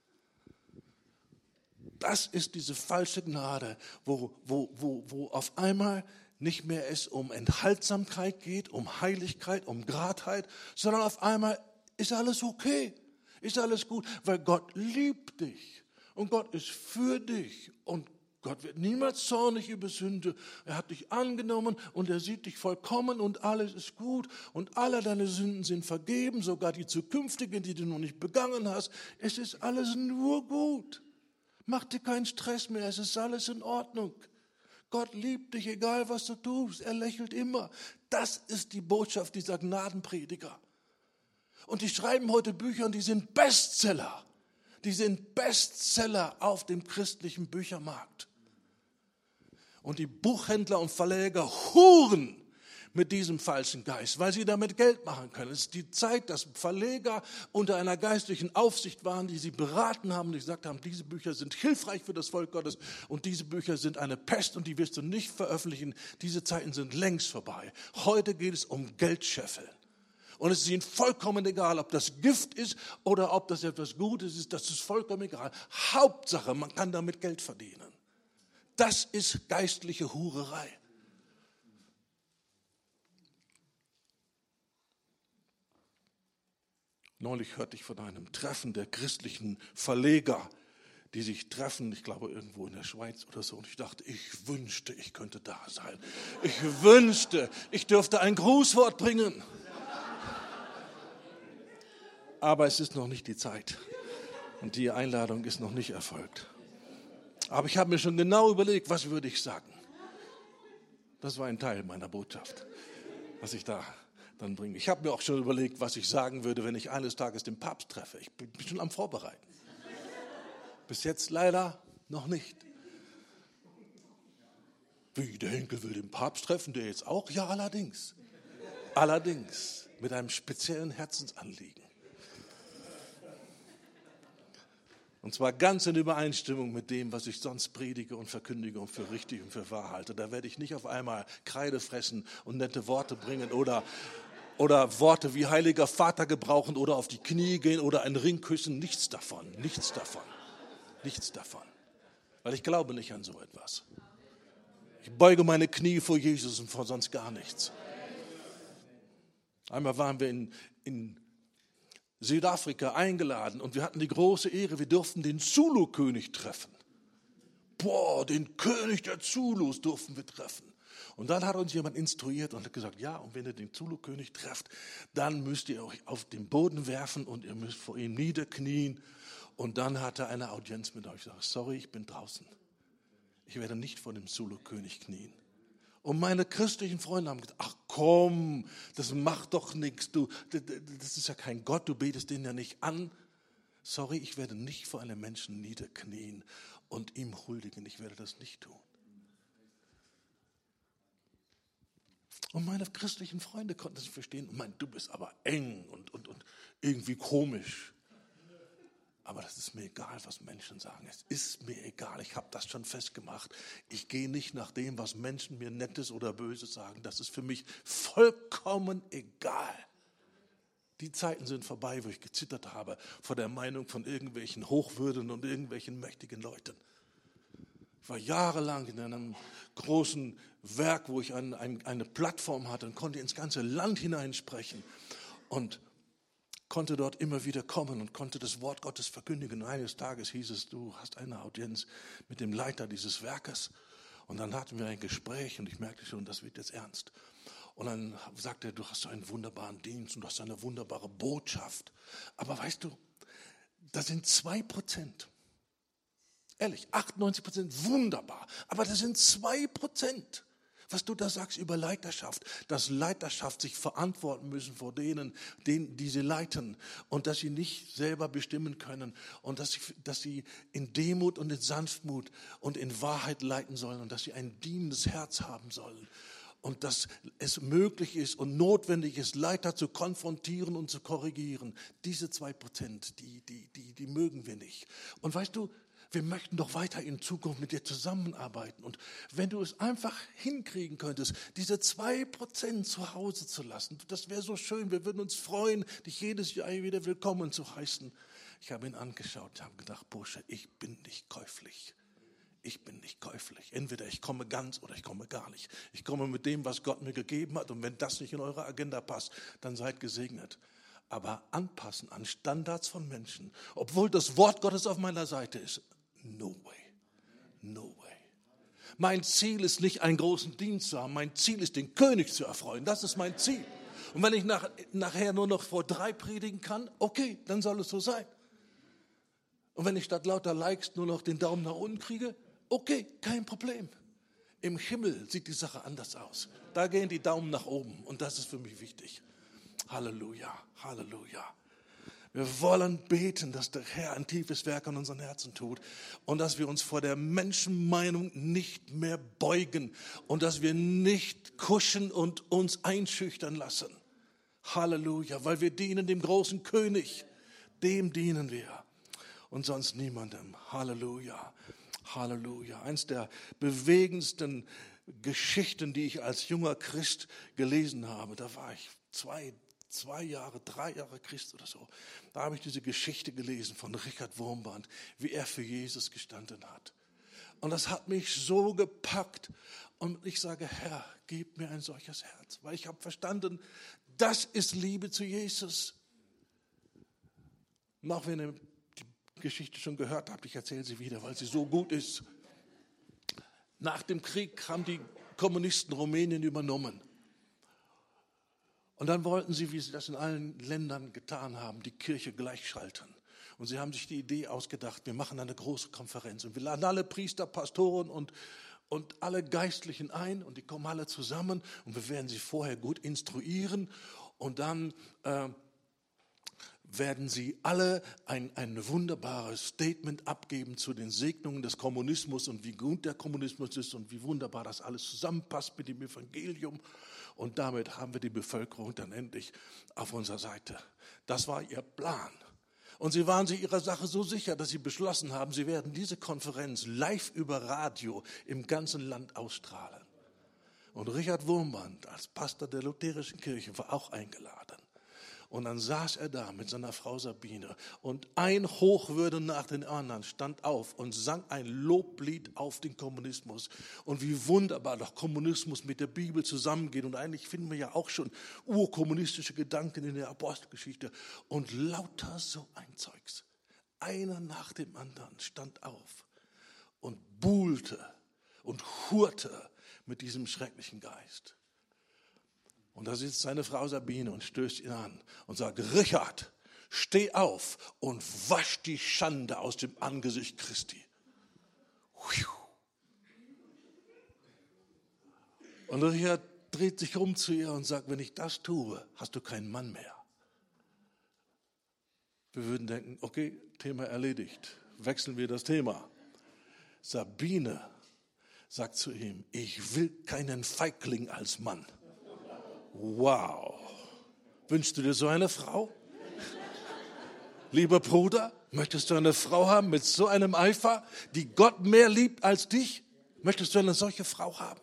Das ist diese falsche Gnade, wo, wo, wo, wo auf einmal nicht mehr es um Enthaltsamkeit geht, um Heiligkeit, um Gradheit, sondern auf einmal ist alles okay, ist alles gut, weil Gott liebt dich und Gott ist für dich und Gott wird niemals zornig über Sünde. Er hat dich angenommen und er sieht dich vollkommen und alles ist gut und alle deine Sünden sind vergeben, sogar die zukünftigen, die du noch nicht begangen hast. Es ist alles nur gut. Mach dir keinen Stress mehr, es ist alles in Ordnung. Gott liebt dich, egal was du tust, er lächelt immer. Das ist die Botschaft dieser Gnadenprediger. Und die schreiben heute Bücher und die sind Bestseller. Die sind Bestseller auf dem christlichen Büchermarkt. Und die Buchhändler und Verleger huren mit diesem falschen Geist, weil sie damit Geld machen können. Es ist die Zeit, dass Verleger unter einer geistlichen Aufsicht waren, die sie beraten haben, die gesagt haben, diese Bücher sind hilfreich für das Volk Gottes und diese Bücher sind eine Pest und die wirst du nicht veröffentlichen. Diese Zeiten sind längst vorbei. Heute geht es um Geldscheffeln. Und es ist ihnen vollkommen egal, ob das Gift ist oder ob das etwas Gutes ist, das ist vollkommen egal. Hauptsache, man kann damit Geld verdienen. Das ist geistliche Hurerei. Neulich hörte ich von einem Treffen der christlichen Verleger, die sich treffen, ich glaube irgendwo in der Schweiz oder so. Und ich dachte, ich wünschte, ich könnte da sein. Ich wünschte, ich dürfte ein Grußwort bringen. Aber es ist noch nicht die Zeit und die Einladung ist noch nicht erfolgt. Aber ich habe mir schon genau überlegt, was würde ich sagen. Das war ein Teil meiner Botschaft, was ich da dann bringe. Ich habe mir auch schon überlegt, was ich sagen würde, wenn ich eines Tages den Papst treffe. Ich bin schon am Vorbereiten. Bis jetzt leider noch nicht. Wie, der Henkel will den Papst treffen, der jetzt auch? Ja, allerdings. Allerdings, mit einem speziellen Herzensanliegen. Und zwar ganz in Übereinstimmung mit dem, was ich sonst predige und verkündige und für richtig und für wahr halte. Da werde ich nicht auf einmal Kreide fressen und nette Worte bringen oder, oder Worte wie Heiliger Vater gebrauchen oder auf die Knie gehen oder einen Ring küssen. Nichts davon, nichts davon, nichts davon. Weil ich glaube nicht an so etwas. Ich beuge meine Knie vor Jesus und vor sonst gar nichts. Einmal waren wir in, in Südafrika eingeladen und wir hatten die große Ehre, wir durften den Zulu-König treffen. Boah, den König der Zulus durften wir treffen. Und dann hat uns jemand instruiert und hat gesagt, ja, und wenn ihr den Zulu-König trefft, dann müsst ihr euch auf den Boden werfen und ihr müsst vor ihm niederknien. Und dann hat er eine Audienz mit euch. Ich sage, sorry, ich bin draußen. Ich werde nicht vor dem Zulu-König knien. Und meine christlichen Freunde haben gesagt, ach komm, das macht doch nichts. Du, das ist ja kein Gott, du betest den ja nicht an. Sorry, ich werde nicht vor einem Menschen niederknien und ihm huldigen. Ich werde das nicht tun. Und meine christlichen Freunde konnten das nicht verstehen und meinten, du bist aber eng und, und, und irgendwie komisch. Aber das ist mir egal, was Menschen sagen. Es ist mir egal, ich habe das schon festgemacht. Ich gehe nicht nach dem, was Menschen mir Nettes oder Böses sagen. Das ist für mich vollkommen egal. Die Zeiten sind vorbei, wo ich gezittert habe vor der Meinung von irgendwelchen Hochwürden und irgendwelchen mächtigen Leuten. Ich war jahrelang in einem großen Werk, wo ich ein, ein, eine Plattform hatte und konnte ins ganze Land hineinsprechen. Und konnte dort immer wieder kommen und konnte das Wort Gottes verkündigen. Und eines Tages hieß es, du hast eine Audienz mit dem Leiter dieses Werkes. Und dann hatten wir ein Gespräch und ich merkte schon, das wird jetzt ernst. Und dann sagte er, du hast einen wunderbaren Dienst und du hast eine wunderbare Botschaft. Aber weißt du, das sind zwei Prozent. Ehrlich, achtundneunzig Prozent wunderbar. Aber das sind zwei Prozent. Was du da sagst über Leiterschaft, dass Leiterschaft sich verantworten müssen vor denen, denen, die sie leiten und dass sie nicht selber bestimmen können und dass sie, dass sie in Demut und in Sanftmut und in Wahrheit leiten sollen und dass sie ein dienendes Herz haben sollen und dass es möglich ist und notwendig ist, Leiter zu konfrontieren und zu korrigieren. Diese zwei Prozent, die, die, die, die mögen wir nicht. Und weißt du, wir möchten doch weiter in Zukunft mit dir zusammenarbeiten. Und wenn du es einfach hinkriegen könntest, diese zwei Prozent zu Hause zu lassen, das wäre so schön. Wir würden uns freuen, dich jedes Jahr wieder willkommen zu heißen. Ich habe ihn angeschaut, habe gedacht, Bursche, ich bin nicht käuflich. Ich bin nicht käuflich. Entweder ich komme ganz oder ich komme gar nicht. Ich komme mit dem, was Gott mir gegeben hat. Und wenn das nicht in eure Agenda passt, dann seid gesegnet. Aber anpassen an Standards von Menschen, obwohl das Wort Gottes auf meiner Seite ist, no way, no way. Mein Ziel ist nicht, einen großen Dienst zu haben. Mein Ziel ist, den König zu erfreuen. Das ist mein Ziel. Und wenn ich nach, nachher nur noch vor drei predigen kann, okay, dann soll es so sein. Und wenn ich statt lauter Likes nur noch den Daumen nach unten kriege, okay, kein Problem. Im Himmel sieht die Sache anders aus. Da gehen die Daumen nach oben und das ist für mich wichtig. Halleluja, Halleluja. Wir wollen beten, dass der Herr ein tiefes Werk an unseren Herzen tut und dass wir uns vor der Menschenmeinung nicht mehr beugen und dass wir nicht kuschen und uns einschüchtern lassen. Halleluja, weil wir dienen dem großen König, dem dienen wir und sonst niemandem. Halleluja, Halleluja. Eins der bewegendsten Geschichten, die ich als junger Christ gelesen habe, da war ich zwei Zwei Jahre, drei Jahre Christ oder so. Da habe ich diese Geschichte gelesen von Richard Wurmbrand, wie er für Jesus gestanden hat. Und das hat mich so gepackt. Und ich sage, Herr, gib mir ein solches Herz. Weil ich habe verstanden, das ist Liebe zu Jesus. Und auch wenn ihr die Geschichte schon gehört habt, ich erzähle sie wieder, weil sie so gut ist. Nach dem Krieg haben die Kommunisten Rumänien übernommen. Und dann wollten sie, wie sie das in allen Ländern getan haben, die Kirche gleichschalten. Und sie haben sich die Idee ausgedacht, wir machen eine große Konferenz. Und wir laden alle Priester, Pastoren und, und alle Geistlichen ein. Und die kommen alle zusammen. Und wir werden sie vorher gut instruieren. Und dann äh, werden sie alle ein, ein wunderbares Statement abgeben zu den Segnungen des Kommunismus und wie gut der Kommunismus ist und wie wunderbar das alles zusammenpasst mit dem Evangelium. Und damit haben wir die Bevölkerung dann endlich auf unserer Seite. Das war ihr Plan. Und sie waren sich ihrer Sache so sicher, dass sie beschlossen haben, sie werden diese Konferenz live über Radio im ganzen Land ausstrahlen. Und Richard Wurmbrand als Pastor der Lutherischen Kirche war auch eingeladen. Und dann saß er da mit seiner Frau Sabine und ein Hochwürde nach den anderen stand auf und sang ein Loblied auf den Kommunismus. Und wie wunderbar doch Kommunismus mit der Bibel zusammengeht. Und eigentlich finden wir ja auch schon urkommunistische Gedanken in der Apostelgeschichte. Und lauter so ein Zeugs. Einer nach dem anderen stand auf und buhlte und hurrte mit diesem schrecklichen Geist. Und da sitzt seine Frau Sabine und stößt ihn an und sagt, Richard, steh auf und wasch die Schande aus dem Angesicht Christi. Und Richard dreht sich um zu ihr und sagt, wenn ich das tue, hast du keinen Mann mehr. Wir würden denken, okay, Thema erledigt. Wechseln wir das Thema. Sabine sagt zu ihm, ich will keinen Feigling als Mann. Wow. Wünschst du dir so eine Frau? Lieber Bruder, möchtest du eine Frau haben mit so einem Eifer, die Gott mehr liebt als dich? Möchtest du eine solche Frau haben?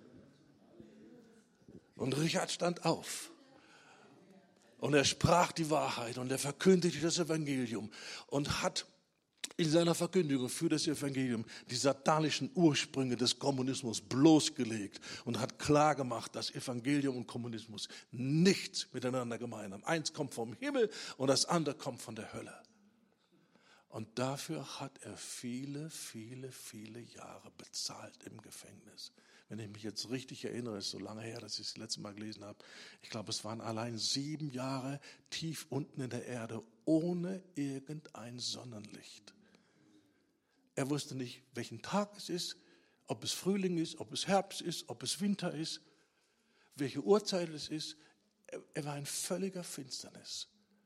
Und Richard stand auf. Und er sprach die Wahrheit und er verkündigte das Evangelium und hat in seiner Verkündigung für das Evangelium die satanischen Ursprünge des Kommunismus bloßgelegt und hat klargemacht, dass Evangelium und Kommunismus nichts miteinander gemein haben. Eins kommt vom Himmel und das andere kommt von der Hölle. Und dafür hat er viele, viele, viele Jahre bezahlt im Gefängnis. Wenn ich mich jetzt richtig erinnere, ist so lange her, dass ich es das letzte Mal gelesen habe. Ich glaube, es waren allein sieben Jahre tief unten in der Erde, ohne irgendein Sonnenlicht. Er wusste nicht, welchen Tag es ist, ob es Frühling ist, ob es Herbst ist, ob es Winter ist, welche Uhrzeit es ist. Er, er war in völliger Finsternis.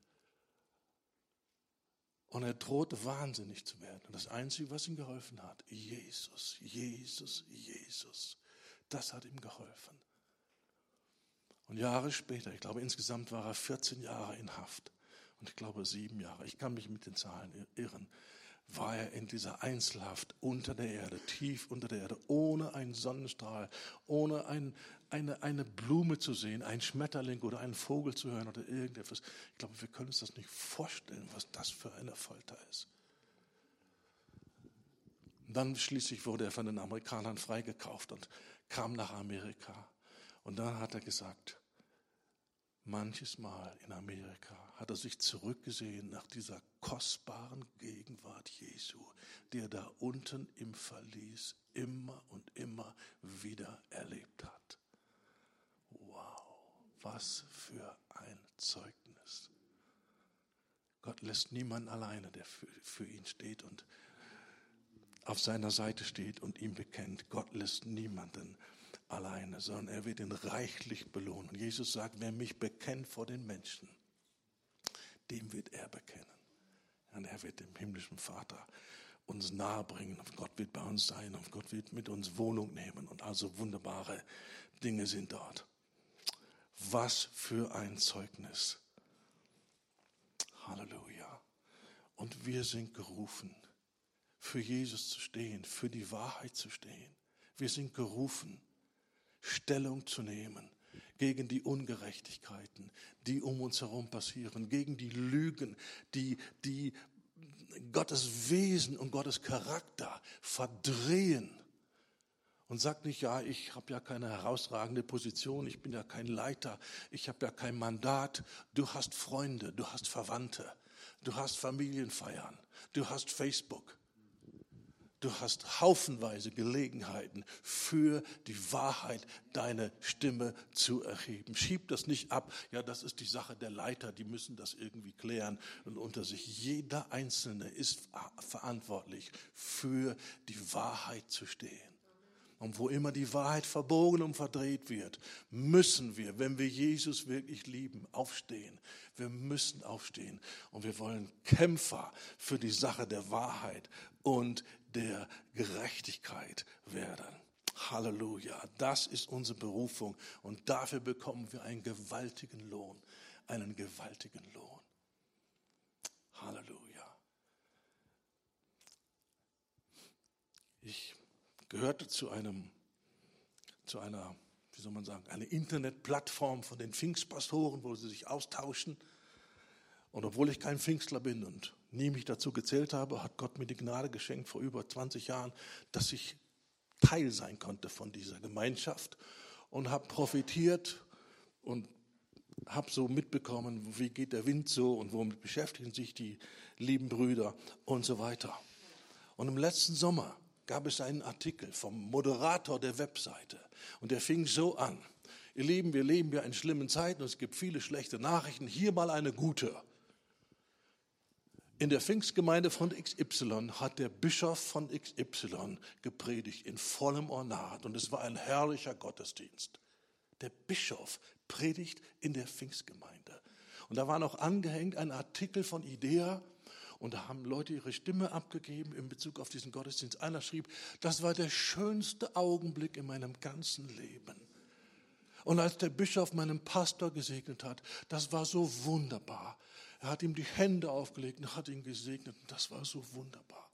Und er drohte wahnsinnig zu werden. Und das Einzige, was ihm geholfen hat, Jesus, Jesus, Jesus, das hat ihm geholfen. Und Jahre später, ich glaube insgesamt war er vierzehn Jahre in Haft und ich glaube sieben Jahre, ich kann mich mit den Zahlen irren, war er in dieser Einzelhaft unter der Erde, tief unter der Erde, ohne einen Sonnenstrahl, ohne ein, eine, eine Blume zu sehen, einen Schmetterling oder einen Vogel zu hören oder irgendetwas. Ich glaube, wir können uns das nicht vorstellen, was das für eine Folter ist. Und dann schließlich wurde er von den Amerikanern freigekauft und kam nach Amerika. Und dann hat er gesagt, manches Mal in Amerika hat er sich zurückgesehen nach dieser kostbaren Gegenwart Jesu, die er da unten im Verlies immer und immer wieder erlebt hat. Wow, was für ein Zeugnis. Gott lässt niemanden alleine, der für, für ihn steht und auf seiner Seite steht und ihm bekennt. Gott lässt niemanden alleine, sondern er wird ihn reichlich belohnen. Und Jesus sagt, wer mich bekennt vor den Menschen, dem wird er bekennen. Und er wird dem himmlischen Vater uns nahebringen. Und Gott wird bei uns sein und Gott wird mit uns Wohnung nehmen. Und also wunderbare Dinge sind dort. Was für ein Zeugnis. Halleluja. Und wir sind gerufen, für Jesus zu stehen, für die Wahrheit zu stehen. Wir sind gerufen, Stellung zu nehmen gegen die Ungerechtigkeiten, die um uns herum passieren, gegen die Lügen, die, die Gottes Wesen und Gottes Charakter verdrehen. Und sagt nicht, ja, ich habe ja keine herausragende Position, ich bin ja kein Leiter, ich habe ja kein Mandat. Du hast Freunde, du hast Verwandte, du hast Familienfeiern, du hast Facebook. Du hast haufenweise Gelegenheiten, für die Wahrheit deine Stimme zu erheben. Schieb das nicht ab, ja, das ist die Sache der Leiter, die müssen das irgendwie klären und unter sich. Jeder Einzelne ist verantwortlich, für die Wahrheit zu stehen. Und wo immer die Wahrheit verbogen und verdreht wird, müssen wir, wenn wir Jesus wirklich lieben, aufstehen. Wir müssen aufstehen und wir wollen Kämpfer für die Sache der Wahrheit und der Gerechtigkeit werden. Halleluja, das ist unsere Berufung und dafür bekommen wir einen gewaltigen Lohn, einen gewaltigen Lohn. Halleluja. Ich gehörte zu einem, zu einer, wie soll man sagen, eine Internetplattform von den Pfingstpastoren, wo sie sich austauschen. Und obwohl ich kein Pfingstler bin und nie mich dazu gezählt habe, hat Gott mir die Gnade geschenkt vor über zwanzig Jahren, dass ich Teil sein konnte von dieser Gemeinschaft und habe profitiert und habe so mitbekommen, wie geht der Wind so und womit beschäftigen sich die lieben Brüder und so weiter. Und im letzten Sommer gab es einen Artikel vom Moderator der Webseite und der fing so an. Ihr Lieben, wir leben ja in schlimmen Zeiten und es gibt viele schlechte Nachrichten. Hier mal eine gute. In der Pfingstgemeinde von X Y hat der Bischof von X Y gepredigt in vollem Ornat und es war ein herrlicher Gottesdienst. Der Bischof predigt in der Pfingstgemeinde. Und da war noch angehängt ein Artikel von IDEA und da haben Leute ihre Stimme abgegeben in Bezug auf diesen Gottesdienst. Einer schrieb, das war der schönste Augenblick in meinem ganzen Leben. Und als der Bischof meinen Pastor gesegnet hat, das war so wunderbar. Er hat ihm die Hände aufgelegt und hat ihn gesegnet. Und das war so wunderbar.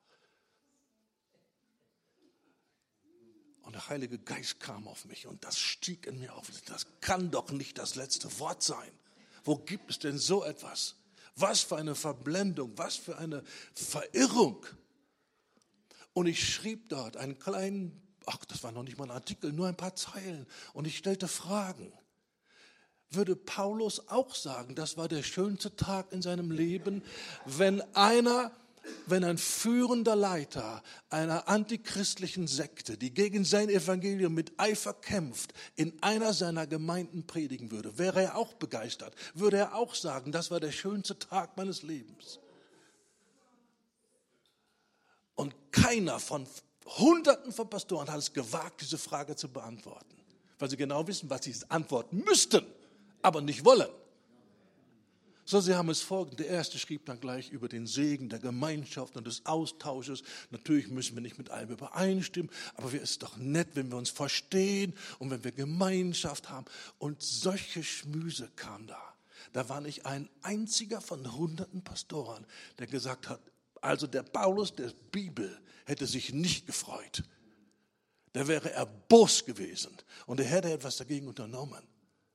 Und der Heilige Geist kam auf mich und das stieg in mir auf. Das kann doch nicht das letzte Wort sein. Wo gibt es denn so etwas? Was für eine Verblendung, was für eine Verirrung. Und ich schrieb dort einen kleinen, ach, das war noch nicht mal ein Artikel, nur ein paar Zeilen. Und ich stellte Fragen. Würde Paulus auch sagen, das war der schönste Tag in seinem Leben, wenn einer, wenn ein führender Leiter einer antichristlichen Sekte, die gegen sein Evangelium mit Eifer kämpft, in einer seiner Gemeinden predigen würde, wäre er auch begeistert, würde er auch sagen, das war der schönste Tag meines Lebens. Und keiner von Hunderten von Pastoren hat es gewagt, diese Frage zu beantworten, weil sie genau wissen, was sie antworten müssten, aber nicht wollen. So, sie haben es folgend. Der erste schrieb dann gleich über den Segen der Gemeinschaft und des Austausches. Natürlich müssen wir nicht mit allem übereinstimmen, aber es ist doch nett, wenn wir uns verstehen und wenn wir Gemeinschaft haben. Und solche Schmüse kam da. Da war nicht ein einziger von hunderten Pastoren, der gesagt hat, also der Paulus der Bibel hätte sich nicht gefreut. Der wäre erbost gewesen und er hätte etwas dagegen unternommen.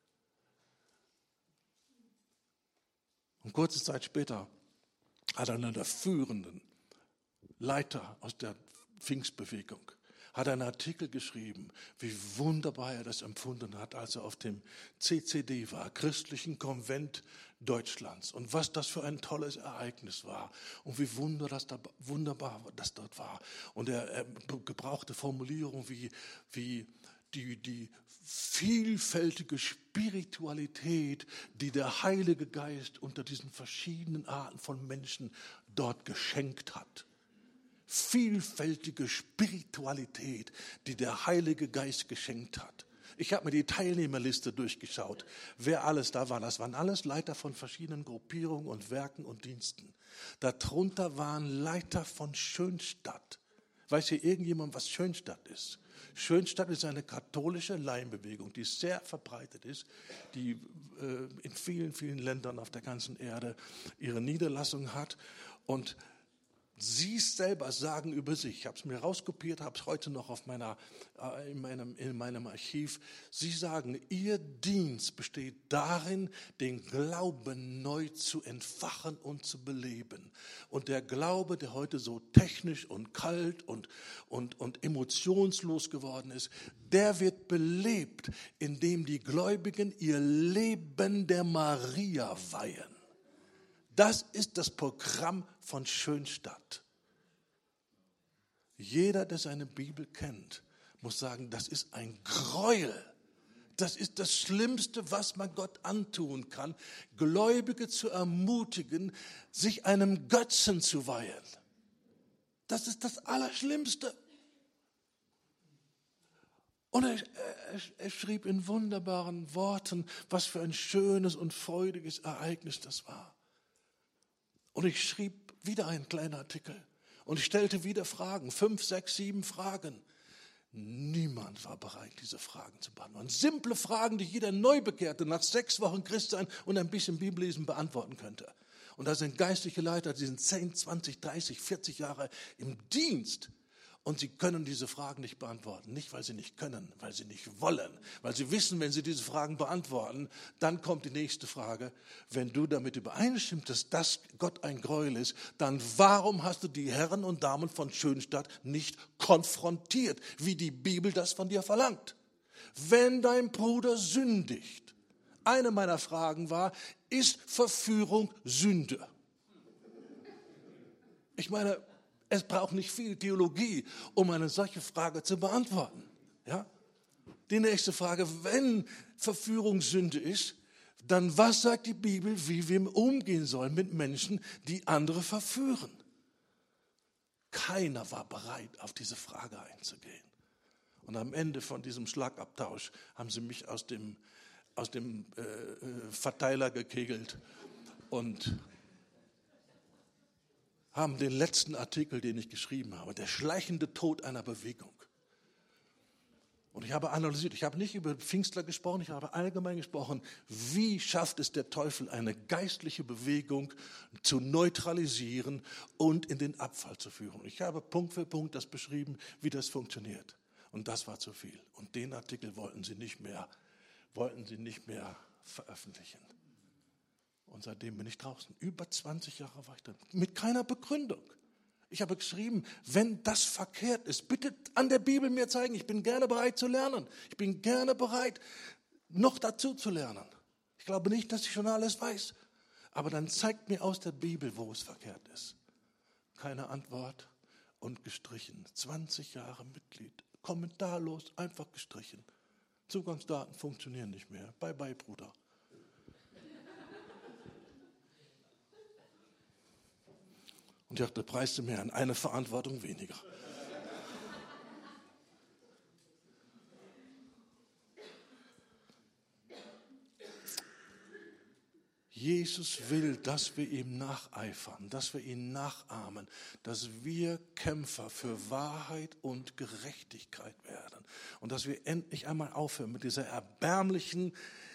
Und kurze Zeit später hat einer der führenden Leiter aus der Pfingstbewegung hat einen Artikel geschrieben, wie wunderbar er das empfunden hat, als er auf dem C C D war, Christlichen Konvent Deutschlands. Und was das für ein tolles Ereignis war und wie wunder das da, wunderbar das dort war. Und er, er gebrauchte Formulierungen wie, wie die, die vielfältige Spiritualität, die der Heilige Geist unter diesen verschiedenen Arten von Menschen dort geschenkt hat. Vielfältige Spiritualität, die der Heilige Geist geschenkt hat. Ich habe mir die Teilnehmerliste durchgeschaut, wer alles da war. Das waren alles Leiter von verschiedenen Gruppierungen und Werken und Diensten. Darunter waren Leiter von Schönstatt. Weiß hier irgendjemand, was Schönstatt ist? Schönstatt ist eine katholische Laienbewegung, die sehr verbreitet ist, die äh, in vielen, vielen Ländern auf der ganzen Erde ihre Niederlassung hat. Und sie selber sagen über sich, ich habe es mir rauskopiert, habe es heute noch auf meiner, äh, in, meinem, in meinem Archiv, sie sagen, ihr Dienst besteht darin, den Glauben neu zu entfachen und zu beleben. Und der Glaube, der heute so technisch und kalt und, und, und emotionslos geworden ist, der wird belebt, indem die Gläubigen ihr Leben der Maria weihen. Das ist das Programm von Schönstatt. Jeder, der seine Bibel kennt, muss sagen, das ist ein Gräuel. Das ist das Schlimmste, was man Gott antun kann, Gläubige zu ermutigen, sich einem Götzen zu weihen. Das ist das Allerschlimmste. Und er, er, er schrieb in wunderbaren Worten, was für ein schönes und freudiges Ereignis das war. Und ich schrieb wieder einen kleinen Artikel und ich stellte wieder Fragen, fünf, sechs, sieben Fragen. Niemand war bereit, diese Fragen zu beantworten. Simple Fragen, die jeder Neubekehrte nach sechs Wochen Christsein und ein bisschen Bibellesen beantworten könnte. Und da sind geistliche Leiter, die sind zehn, zwanzig, dreißig, vierzig Jahre im Dienst. Und sie können diese Fragen nicht beantworten. Nicht, weil sie nicht können, weil sie nicht wollen. Weil sie wissen, wenn sie diese Fragen beantworten, dann kommt die nächste Frage. Wenn du damit übereinstimmst, dass das Gott ein Gräuel ist, dann warum hast du die Herren und Damen von Schönstatt nicht konfrontiert, wie die Bibel das von dir verlangt? Wenn dein Bruder sündigt. Eine meiner Fragen war, ist Verführung Sünde? Ich meine, es braucht nicht viel Theologie, um eine solche Frage zu beantworten. Ja? Die nächste Frage, wenn Verführung Sünde ist, dann was sagt die Bibel, wie wir umgehen sollen mit Menschen, die andere verführen? Keiner war bereit, auf diese Frage einzugehen. Und am Ende von diesem Schlagabtausch haben sie mich aus dem, aus dem äh, Verteiler gekegelt und haben den letzten Artikel, den ich geschrieben habe, der schleichende Tod einer Bewegung. Und ich habe analysiert, ich habe nicht über Pfingstler gesprochen, ich habe allgemein gesprochen, wie schafft es der Teufel, eine geistliche Bewegung zu neutralisieren und in den Abfall zu führen. Ich habe Punkt für Punkt das beschrieben, wie das funktioniert. Und das war zu viel. Und den Artikel wollten sie nicht mehr, wollten sie nicht mehr veröffentlichen. Und seitdem bin ich draußen. Über zwanzig Jahre war ich da. Mit keiner Begründung. Ich habe geschrieben, wenn das verkehrt ist, bitte an der Bibel mir zeigen. Ich bin gerne bereit zu lernen. Ich bin gerne bereit, noch dazu zu lernen. Ich glaube nicht, dass ich schon alles weiß. Aber dann zeigt mir aus der Bibel, wo es verkehrt ist. Keine Antwort und gestrichen. zwanzig Jahre Mitglied. Kommentarlos, einfach gestrichen. Zugangsdaten funktionieren nicht mehr. Bye bye, Bruder. Und ich dachte, preis dem Herrn, eine Verantwortung weniger. Jesus will, dass wir ihm nacheifern, dass wir ihn nachahmen, dass wir Kämpfer für Wahrheit und Gerechtigkeit werden und dass wir endlich einmal aufhören mit dieser erbärmlichen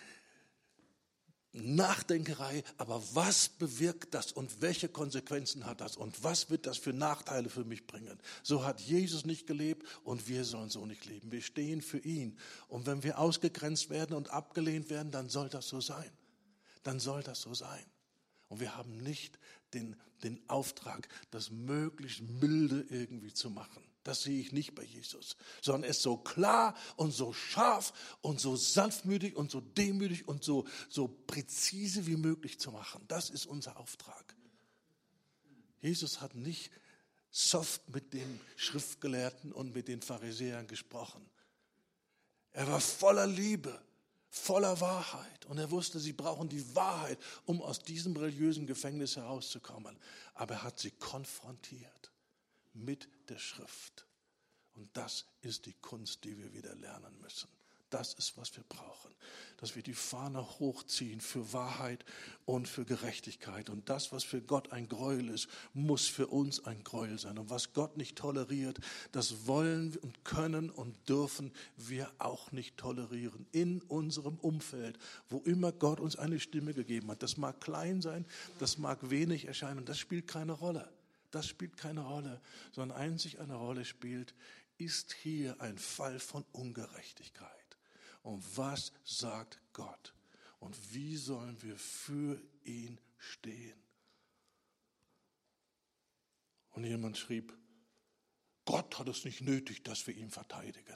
Nachdenkerei, aber was bewirkt das und welche Konsequenzen hat das und was wird das für Nachteile für mich bringen? So hat Jesus nicht gelebt und wir sollen so nicht leben. Wir stehen für ihn und wenn wir ausgegrenzt werden und abgelehnt werden, dann soll das so sein. Dann soll das so sein. Und wir haben nicht den, den Auftrag, das möglichst milde irgendwie zu machen. Das sehe ich nicht bei Jesus, sondern es so klar und so scharf und so sanftmütig und so demütig und so, so präzise wie möglich zu machen. Das ist unser Auftrag. Jesus hat nicht soft mit den Schriftgelehrten und mit den Pharisäern gesprochen. Er war voller Liebe. Voller Wahrheit. Und er wusste, sie brauchen die Wahrheit, um aus diesem religiösen Gefängnis herauszukommen. Aber er hat sie konfrontiert mit der Schrift. Und das ist die Kunst, die wir wieder lernen müssen. Das ist, was wir brauchen. Dass wir die Fahne hochziehen für Wahrheit und für Gerechtigkeit. Und das, was für Gott ein Gräuel ist, muss für uns ein Gräuel sein. Und was Gott nicht toleriert, das wollen und können und dürfen wir auch nicht tolerieren. In unserem Umfeld, wo immer Gott uns eine Stimme gegeben hat. Das mag klein sein, das mag wenig erscheinen. Das spielt keine Rolle. Das spielt keine Rolle. Sondern einzig eine Rolle spielt, ist hier ein Fall von Ungerechtigkeit. Und was sagt Gott? Und wie sollen wir für ihn stehen? Und jemand schrieb, Gott hat es nicht nötig, dass wir ihn verteidigen.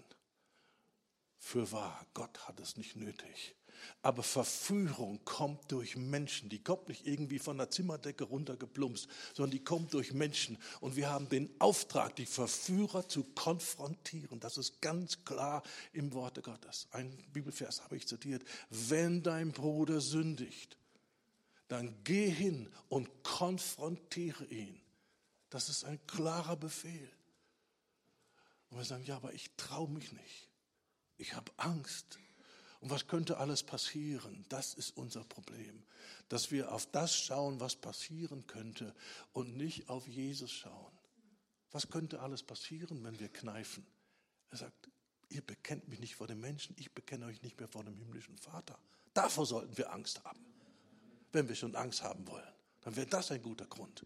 Für wahr, Gott hat es nicht nötig. Aber Verführung kommt durch Menschen. Die kommt nicht irgendwie von der Zimmerdecke runtergeplumpst, sondern die kommt durch Menschen. Und wir haben den Auftrag, die Verführer zu konfrontieren. Das ist ganz klar im Worte Gottes. Ein Bibelvers habe ich zitiert. Wenn dein Bruder sündigt, dann geh hin und konfrontiere ihn. Das ist ein klarer Befehl. Und wir sagen, ja, aber ich traue mich nicht. Ich habe Angst. Und was könnte alles passieren? Das ist unser Problem. Dass wir auf das schauen, was passieren könnte und nicht auf Jesus schauen. Was könnte alles passieren, wenn wir kneifen? Er sagt, ihr bekennt mich nicht vor den Menschen, ich bekenne euch nicht mehr vor dem himmlischen Vater. Davor sollten wir Angst haben. Wenn wir schon Angst haben wollen, dann wäre das ein guter Grund.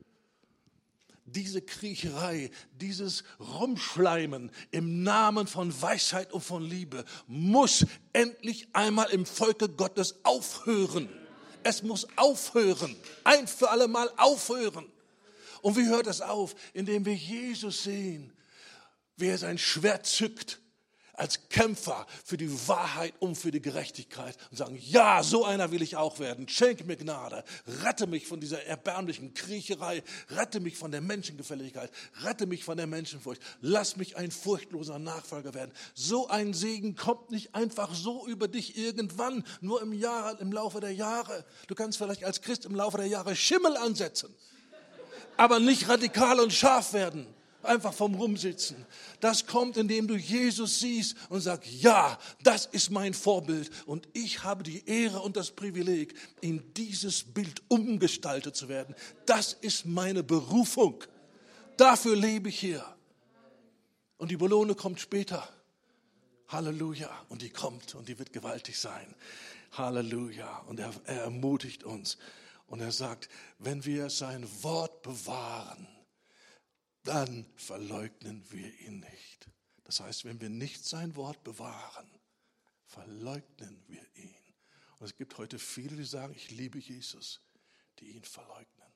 Diese Kriecherei, dieses Rumschleimen im Namen von Weisheit und von Liebe muss endlich einmal im Volke Gottes aufhören. Es muss aufhören, ein für alle Mal aufhören. Und wie hört es auf? Indem wir Jesus sehen, wie er sein Schwert zückt als Kämpfer für die Wahrheit und für die Gerechtigkeit und sagen, ja, so einer will ich auch werden. Schenke mir Gnade, rette mich von dieser erbärmlichen Kriecherei, rette mich von der Menschengefälligkeit, rette mich von der Menschenfurcht, lass mich ein furchtloser Nachfolger werden. So ein Segen kommt nicht einfach so über dich irgendwann, nur im Jahr, im Laufe der Jahre. Du kannst vielleicht als Christ im Laufe der Jahre Schimmel ansetzen, aber nicht radikal und scharf werden. Einfach vom Rumsitzen. Das kommt, indem du Jesus siehst und sagst, ja, das ist mein Vorbild und ich habe die Ehre und das Privileg, in dieses Bild umgestaltet zu werden. Das ist meine Berufung. Dafür lebe ich hier. Und die Belohnung kommt später. Halleluja. Und die kommt und die wird gewaltig sein. Halleluja. Und er, er ermutigt uns. Und er sagt, wenn wir sein Wort bewahren, dann verleugnen wir ihn nicht. Das heißt, wenn wir nicht sein Wort bewahren, verleugnen wir ihn. Und es gibt heute viele, die sagen, ich liebe Jesus, die ihn verleugnen.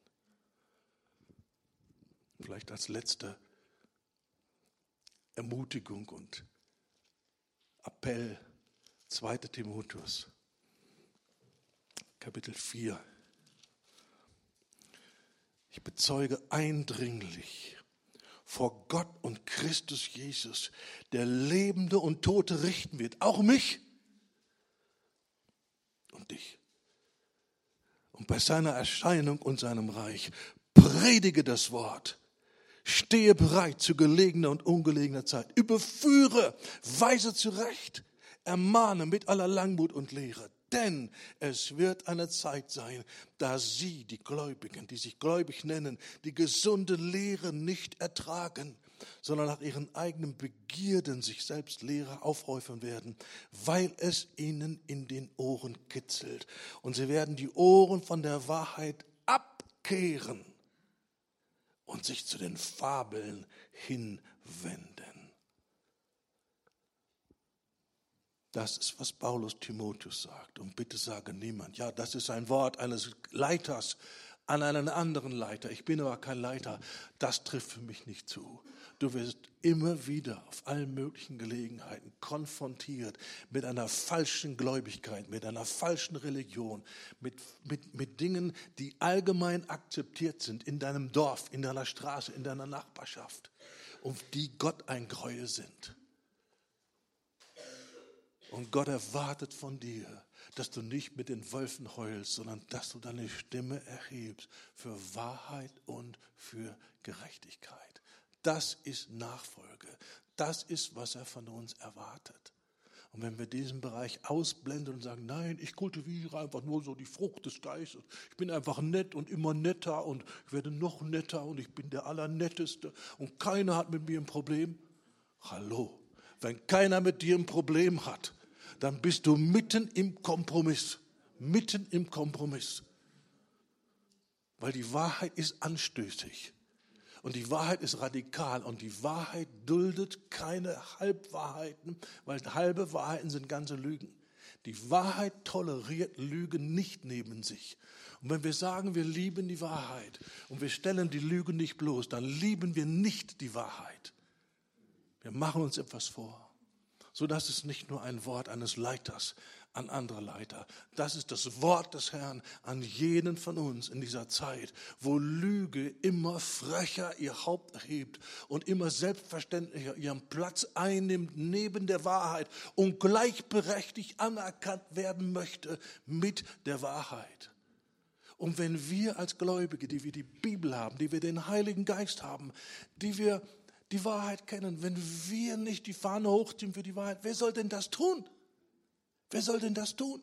Vielleicht als letzte Ermutigung und Appell, zweiter Timotheus, Kapitel vier. Ich bezeuge eindringlich vor Gott und Christus Jesus, der Lebende und Tote richten wird, auch mich und dich. Und bei seiner Erscheinung und seinem Reich predige das Wort. Stehe bereit zu gelegener und ungelegener Zeit. Überführe, weise zurecht, ermahne mit aller Langmut und Lehre. Denn es wird eine Zeit sein, da sie, die Gläubigen, die sich gläubig nennen, die gesunde Lehre nicht ertragen, sondern nach ihren eigenen Begierden sich selbst Lehre aufhäufen werden, weil es ihnen in den Ohren kitzelt. Und sie werden die Ohren von der Wahrheit abkehren und sich zu den Fabeln hinwenden. Das ist, was Paulus Timotheus sagt. Und bitte sage niemand, ja, das ist ein Wort eines Leiters an einen anderen Leiter. Ich bin aber kein Leiter. Das trifft für mich nicht zu. Du wirst immer wieder auf allen möglichen Gelegenheiten konfrontiert mit einer falschen Gläubigkeit, mit einer falschen Religion, mit, mit, mit Dingen, die allgemein akzeptiert sind in deinem Dorf, in deiner Straße, in deiner Nachbarschaft und die Gott ein Gräuel sind. Und Gott erwartet von dir, dass du nicht mit den Wölfen heulst, sondern dass du deine Stimme erhebst für Wahrheit und für Gerechtigkeit. Das ist Nachfolge. Das ist, was er von uns erwartet. Und wenn wir diesen Bereich ausblenden und sagen, nein, ich kultiviere einfach nur so die Frucht des Geistes. Ich bin einfach nett und immer netter und ich werde noch netter und ich bin der Allernetteste und keiner hat mit mir ein Problem. Hallo, wenn keiner mit dir ein Problem hat, dann bist du mitten im Kompromiss. Mitten im Kompromiss. Weil die Wahrheit ist anstößig. Und die Wahrheit ist radikal. Und die Wahrheit duldet keine Halbwahrheiten, weil halbe Wahrheiten sind ganze Lügen. Die Wahrheit toleriert Lügen nicht neben sich. Und wenn wir sagen, wir lieben die Wahrheit und wir stellen die Lüge nicht bloß, dann lieben wir nicht die Wahrheit. Wir machen uns etwas vor. So dass es nicht nur ein Wort eines Leiters an andere Leiter. Das ist das Wort des Herrn an jeden von uns in dieser Zeit, wo Lüge immer frecher ihr Haupt erhebt und immer selbstverständlicher ihren Platz einnimmt neben der Wahrheit und gleichberechtigt anerkannt werden möchte mit der Wahrheit. Und wenn wir als Gläubige, die wir die Bibel haben, die wir den Heiligen Geist haben, die wir die Wahrheit kennen, wenn wir nicht die Fahne hochziehen für die Wahrheit, wer soll denn das tun? Wer soll denn das tun?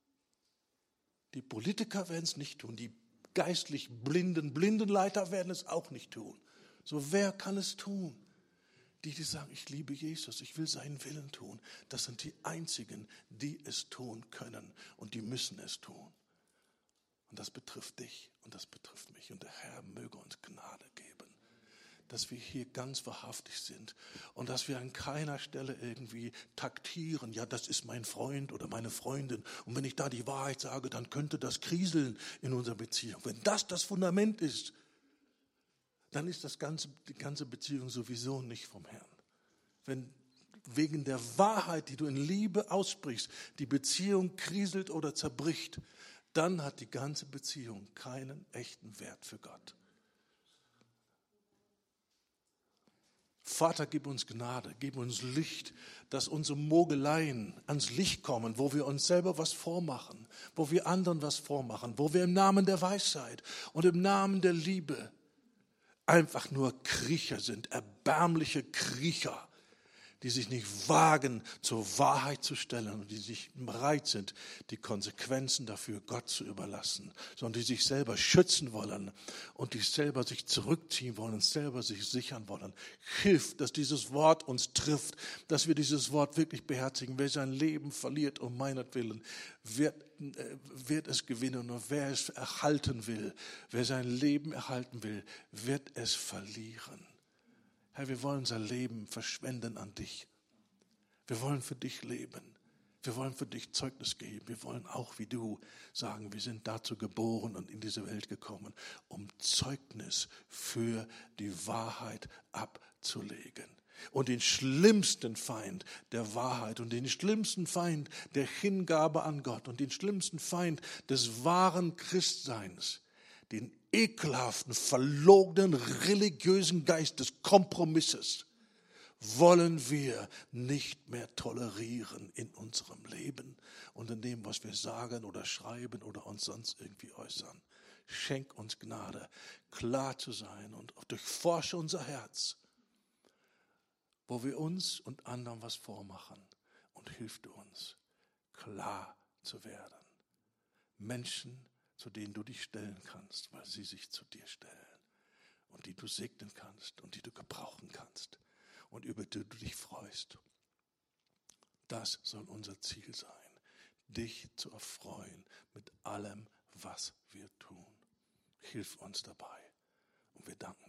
Die Politiker werden es nicht tun, die geistlich blinden Blindenleiter werden es auch nicht tun. So, wer kann es tun? Die, die sagen, ich liebe Jesus, ich will seinen Willen tun. Das sind die Einzigen, die es tun können und die müssen es tun. Und das betrifft dich und das betrifft mich und der Herr möge uns Gnade geben, dass wir hier ganz wahrhaftig sind und dass wir an keiner Stelle irgendwie taktieren, ja, das ist mein Freund oder meine Freundin und wenn ich da die Wahrheit sage, dann könnte das kriseln in unserer Beziehung. Wenn das das Fundament ist, dann ist das ganze, die ganze Beziehung sowieso nicht vom Herrn. Wenn wegen der Wahrheit, die du in Liebe aussprichst, die Beziehung kriselt oder zerbricht, dann hat die ganze Beziehung keinen echten Wert für Gott. Vater, gib uns Gnade, gib uns Licht, dass unsere Mogeleien ans Licht kommen, wo wir uns selber was vormachen, wo wir anderen was vormachen, wo wir im Namen der Weisheit und im Namen der Liebe einfach nur Kriecher sind, erbärmliche Kriecher, die sich nicht wagen, zur Wahrheit zu stellen und die sich bereit sind, die Konsequenzen dafür Gott zu überlassen, sondern die sich selber schützen wollen und die selber sich zurückziehen wollen und selber sich sichern wollen. Hilf, dass dieses Wort uns trifft, dass wir dieses Wort wirklich beherzigen. Wer sein Leben verliert um meinetwillen, wird, äh, wird es gewinnen und wer es erhalten will, wer sein Leben erhalten will, wird es verlieren. Herr, wir wollen unser Leben verschwenden an dich. Wir wollen für dich leben. Wir wollen für dich Zeugnis geben. Wir wollen auch wie du sagen, wir sind dazu geboren und in diese Welt gekommen, um Zeugnis für die Wahrheit abzulegen. Und den schlimmsten Feind der Wahrheit und den schlimmsten Feind der Hingabe an Gott und den schlimmsten Feind des wahren Christseins, den ekelhaften, verlogenen, religiösen Geist des Kompromisses wollen wir nicht mehr tolerieren in unserem Leben und in dem, was wir sagen oder schreiben oder uns sonst irgendwie äußern. Schenk uns Gnade, klar zu sein und durchforsche unser Herz, wo wir uns und anderen was vormachen, und hilf du uns, klar zu werden. Menschen, zu denen du dich stellen kannst, weil sie sich zu dir stellen und die du segnen kannst und die du gebrauchen kannst und über die du dich freust. Das soll unser Ziel sein, dich zu erfreuen mit allem, was wir tun. Hilf uns dabei und wir danken